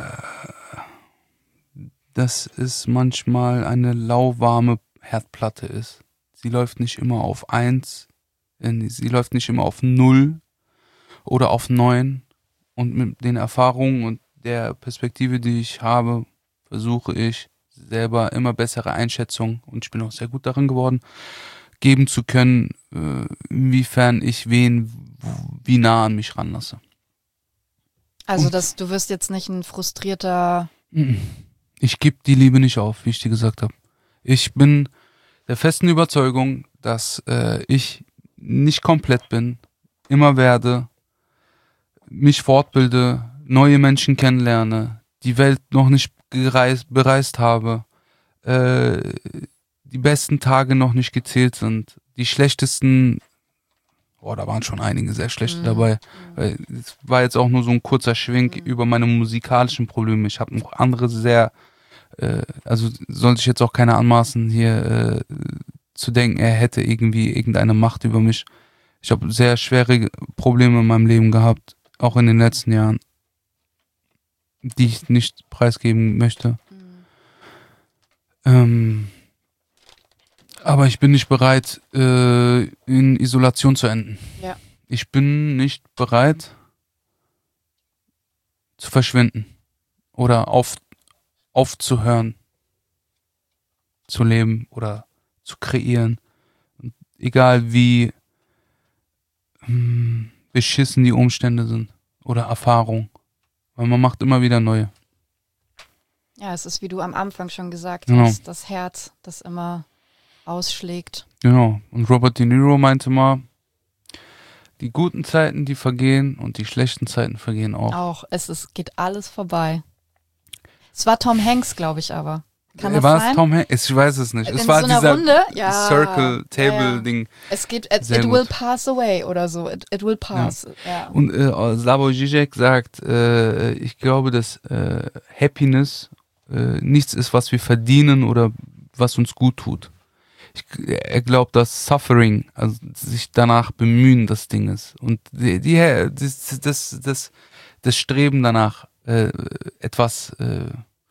dass es manchmal eine lauwarme Herdplatte ist. Sie läuft nicht immer auf eins, äh, sie läuft nicht immer auf null oder auf neun. Und mit den Erfahrungen und der Perspektive, die ich habe, versuche ich selber immer bessere Einschätzungen, und ich bin auch sehr gut darin geworden, geben zu können, äh, inwiefern ich wen wie nah an mich ranlasse. Also Und- dass du wirst jetzt nicht ein frustrierter... Ich gebe die Liebe nicht auf, wie ich dir gesagt habe. Ich bin der festen Überzeugung, dass äh, ich nicht komplett bin, immer werde, mich fortbilde, neue Menschen kennenlerne, die Welt noch nicht gereist, bereist habe, äh, die besten Tage noch nicht gezählt sind, die schlechtesten, oh, da waren schon einige sehr schlechte Mhm. dabei. Weil es war jetzt auch nur so ein kurzer Schwenk Mhm. über meine musikalischen Probleme. Ich habe noch andere sehr, äh, also soll sich jetzt auch keiner anmaßen, hier äh, zu denken, er hätte irgendwie irgendeine Macht über mich. Ich habe sehr schwere Probleme in meinem Leben gehabt, auch in den letzten Jahren, die ich nicht preisgeben möchte. Ähm, aber ich bin nicht bereit, äh, in Isolation zu enden. Ja. Ich bin nicht bereit zu verschwinden oder auf, aufzuhören zu leben oder zu kreieren. Und egal wie hm, beschissen die Umstände sind oder Erfahrungen. Weil man macht immer wieder neue. Ja, es ist, wie du am Anfang schon gesagt Genau. hast, das Herz, das immer ausschlägt. Genau. Und Robert De Niro meinte mal, die guten Zeiten, die vergehen und die schlechten Zeiten vergehen auch. Auch, es ist, geht alles vorbei. Es war Tom Hanks, glaube ich, aber. Kann das War es sein? Tom Hanks? Ich weiß es nicht. In es war so einer dieser Runde? Ja. Circle-Table-Ding. Es geht, it, Sehr it gut. will pass away oder so. It, it will pass. Ja. Und äh, Slavoj Žižek sagt, äh, ich glaube, dass äh, Happiness äh, nichts ist, was wir verdienen oder was uns gut tut. Ich, er glaubt, dass Suffering, also sich danach bemühen, das Ding ist. Und die, die, das, das, das, das Streben danach, äh, etwas äh,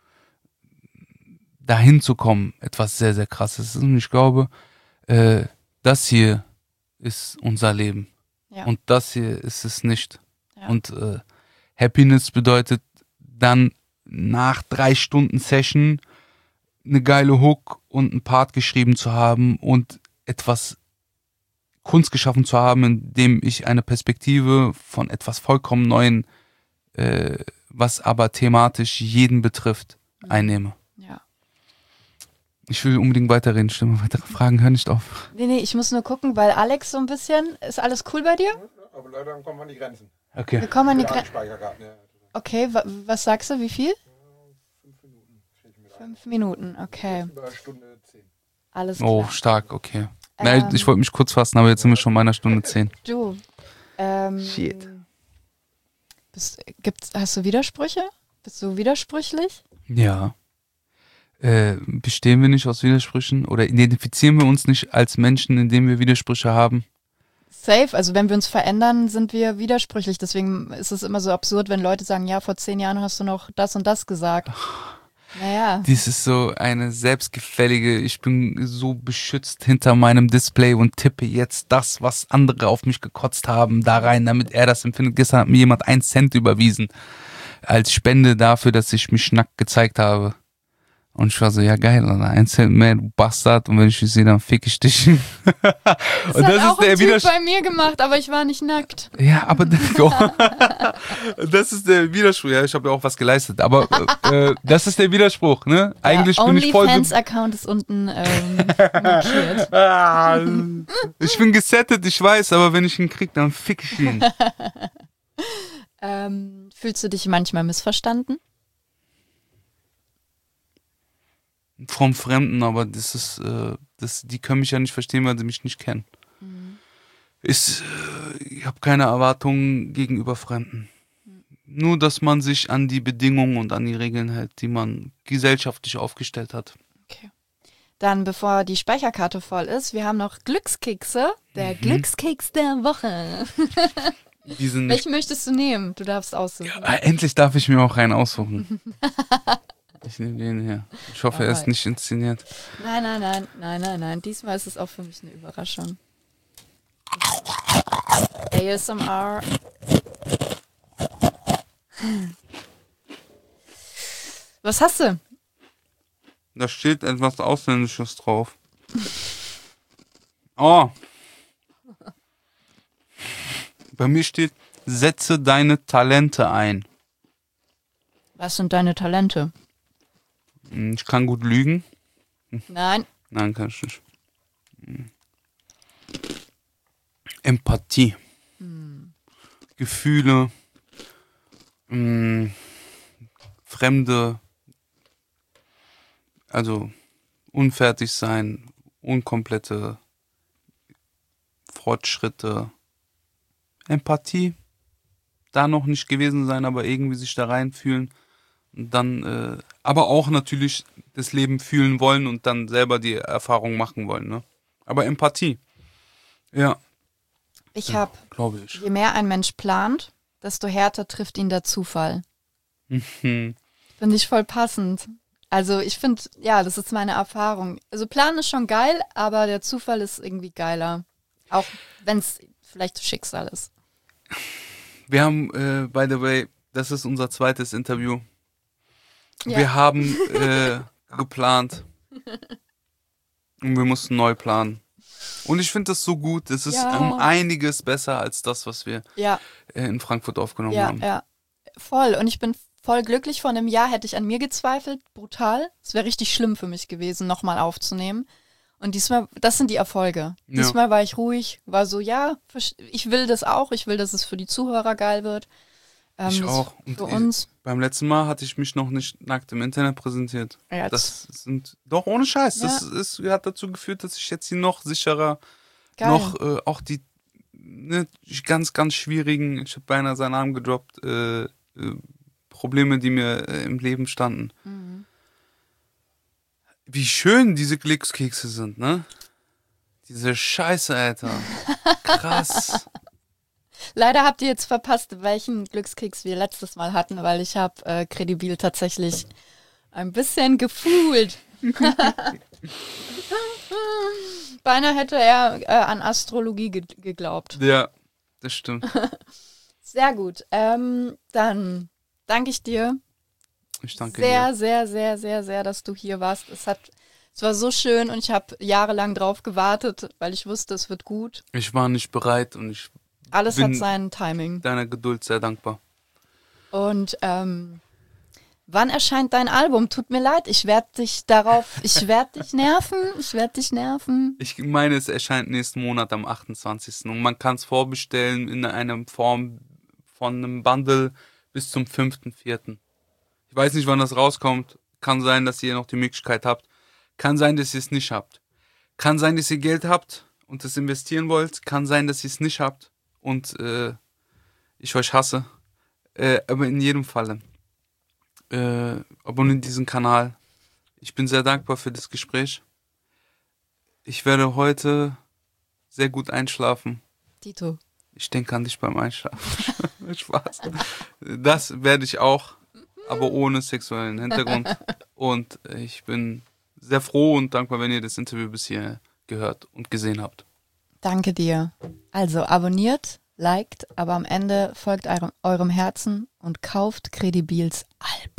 dahin zu kommen, etwas sehr, sehr krasses ist. Und ich glaube, äh, das hier ist unser Leben. Ja. Und das hier ist es nicht. Ja. Und äh, Happiness bedeutet dann nach drei Stunden Session eine geile Hook und einen Part geschrieben zu haben und etwas Kunst geschaffen zu haben, in dem ich eine Perspektive von etwas vollkommen Neuen, äh, was aber thematisch jeden betrifft, einnehme. Ja. Ich will unbedingt weiterreden, Stimme, weitere Fragen, hör nicht auf. Nee, nee, ich muss nur gucken, weil Alex so ein bisschen, ist alles cool bei dir? Aber leider kommen wir an die Grenzen. Okay. Wir kommen an die Für Grenze. Speicherkarten, ja. Okay, wa was sagst du, wie viel? Fünf Minuten. stehe ich mit ein. Fünf Minuten, okay. Über eine Stunde zehn. Alles klar. Oh, stark, okay. Ähm, Nein, ich wollte mich kurz fassen, aber jetzt sind wir schon bei einer Stunde zehn. Du, ähm, Shit. Bist, gibt's, hast du Widersprüche? Bist du widersprüchlich? Ja. Äh, bestehen wir nicht aus Widersprüchen oder identifizieren wir uns nicht als Menschen, indem wir Widersprüche haben? Safe, also wenn wir uns verändern, sind wir widersprüchlich. Deswegen ist es immer so absurd, wenn Leute sagen, ja, vor zehn Jahren hast du noch das und das gesagt. Naja. Dies ist so eine selbstgefällige, ich bin so beschützt hinter meinem Display und tippe jetzt das, was andere auf mich gekotzt haben, da rein, damit er das empfindet. Gestern hat mir jemand einen Cent überwiesen als Spende dafür, dass ich mich nackt gezeigt habe. Und ich war so, ja geil, Alter, ein Cent mehr, du Bastard, und wenn ich dich sehe, dann fick ich dich. Und Das das hat ist auch der ein Typ Widerspruch. bei mir gemacht, aber ich war nicht nackt. Ja, aber das ist der Widerspruch. Ja, ich habe ja auch was geleistet. Aber äh, das ist der Widerspruch, ne? Eigentlich ja, bin ich voll. OnlyFans-Account ist unten ähm, markiert. Ah, ich bin gesettet, ich weiß, aber wenn ich ihn krieg, dann fick ich ihn. Ähm, fühlst du dich manchmal missverstanden? Vom Fremden, aber das ist, äh, das, die können mich ja nicht verstehen, weil sie mich nicht kennen. Mhm. Ist, äh, ich habe keine Erwartungen gegenüber Fremden. Mhm. Nur, dass man sich an die Bedingungen und an die Regeln hält, die man gesellschaftlich aufgestellt hat. Okay. Dann, bevor die Speicherkarte voll ist, wir haben noch Glückskekse. Der Mhm. Glückskeks der Woche. Die sind nicht, Welchen möchtest du nehmen? Du darfst aussuchen. ah, endlich darf ich mir auch einen aussuchen. Ich nehme den hier. Ich hoffe, er ist Alright. nicht inszeniert. Nein, nein, nein, nein, nein, nein. Diesmal ist es auch für mich eine Überraschung. A S M R. Was hast du? Da steht etwas Ausländisches drauf. Oh. Bei mir steht, setze deine Talente ein. Was sind deine Talente? Hm, Ich kann gut lügen. Nein. Nein, kann ich nicht. Hm. Empathie. Gefühle. Hm. Fremde. Also unfertig sein. Unkomplette Fortschritte. Empathie. Da noch nicht gewesen sein, aber irgendwie sich da reinfühlen. Und dann, äh, aber auch natürlich das Leben fühlen wollen und dann selber die Erfahrung machen wollen, ne? Aber Empathie. Ja, Ich habe, glaube ich. je mehr ein Mensch plant, desto härter trifft ihn der Zufall. Mhm. Finde ich voll passend. Also ich finde, ja, das ist meine Erfahrung. Also Plan ist schon geil, aber der Zufall ist irgendwie geiler. Auch wenn es vielleicht Schicksal ist. Wir haben, äh, by the way, das ist unser zweites Interview. Ja. Wir haben äh, geplant und wir mussten neu planen. Und ich finde das so gut. Das ist Ja. um einiges besser als das, was wir Ja, äh, in Frankfurt aufgenommen ja, haben. ja. Voll. Und ich bin voll glücklich. Vor einem Jahr hätte ich an mir gezweifelt. Brutal. Es wäre richtig schlimm für mich gewesen, nochmal aufzunehmen. Und diesmal, das sind die Erfolge. Ja. Diesmal war ich ruhig, war so, ja, ich will das auch. Ich will, dass es für die Zuhörer geil wird. Ähm, Ich das auch. Und Für ich, uns. beim letzten Mal hatte ich mich noch nicht nackt im Internet präsentiert. Ja, jetzt- Das sind doch ohne Scheiß. Das Ja. ist, hat dazu geführt, dass ich jetzt hier noch sicherer, Geil. noch äh, auch die ne, ganz, ganz schwierigen, ich habe beinahe seinen Namen gedroppt, äh, äh, Probleme, die mir äh, im Leben standen. Mhm. Wie schön diese Glückskekse sind, ne? Diese Scheiße, Alter. Krass. Leider habt ihr jetzt verpasst, welchen Glückskeks wir letztes Mal hatten, weil ich habe äh, Credibil tatsächlich ein bisschen gefühlt. Beinahe hätte er äh, an Astrologie ge geglaubt. Ja, das stimmt. Sehr gut. Ähm, dann danke ich dir Ich danke sehr, dir. sehr, sehr, sehr, sehr, dass du hier warst. Es hat, es war so schön und ich habe jahrelang drauf gewartet, weil ich wusste, es wird gut. Ich war nicht bereit und ich Alles Bin- hat sein Timing. deiner Geduld sehr dankbar. Und ähm, wann erscheint dein Album? Tut mir leid, ich werde dich darauf, ich werde dich nerven, ich werde dich nerven. Ich meine, es erscheint nächsten Monat am achtundzwanzigsten Und man kann es vorbestellen in einer Form von einem Bundle bis zum fünften vierten Ich weiß nicht, wann das rauskommt. Kann sein, dass ihr noch die Möglichkeit habt. Kann sein, dass ihr es nicht habt. Kann sein, dass ihr Geld habt und es investieren wollt. Kann sein, dass ihr es nicht habt und äh, ich euch hasse. Äh, aber in jedem Falle äh, abonniert diesen Kanal. Ich bin sehr dankbar für das Gespräch. Ich werde heute sehr gut einschlafen. Tito. Ich denke an dich beim Einschlafen. Spaß. Das werde ich auch, aber ohne sexuellen Hintergrund. Und ich bin sehr froh und dankbar, wenn ihr das Interview bis hier gehört und gesehen habt. Danke dir. Also abonniert, liked, aber am Ende folgt eurem, eurem Herzen und kauft Credibils Album.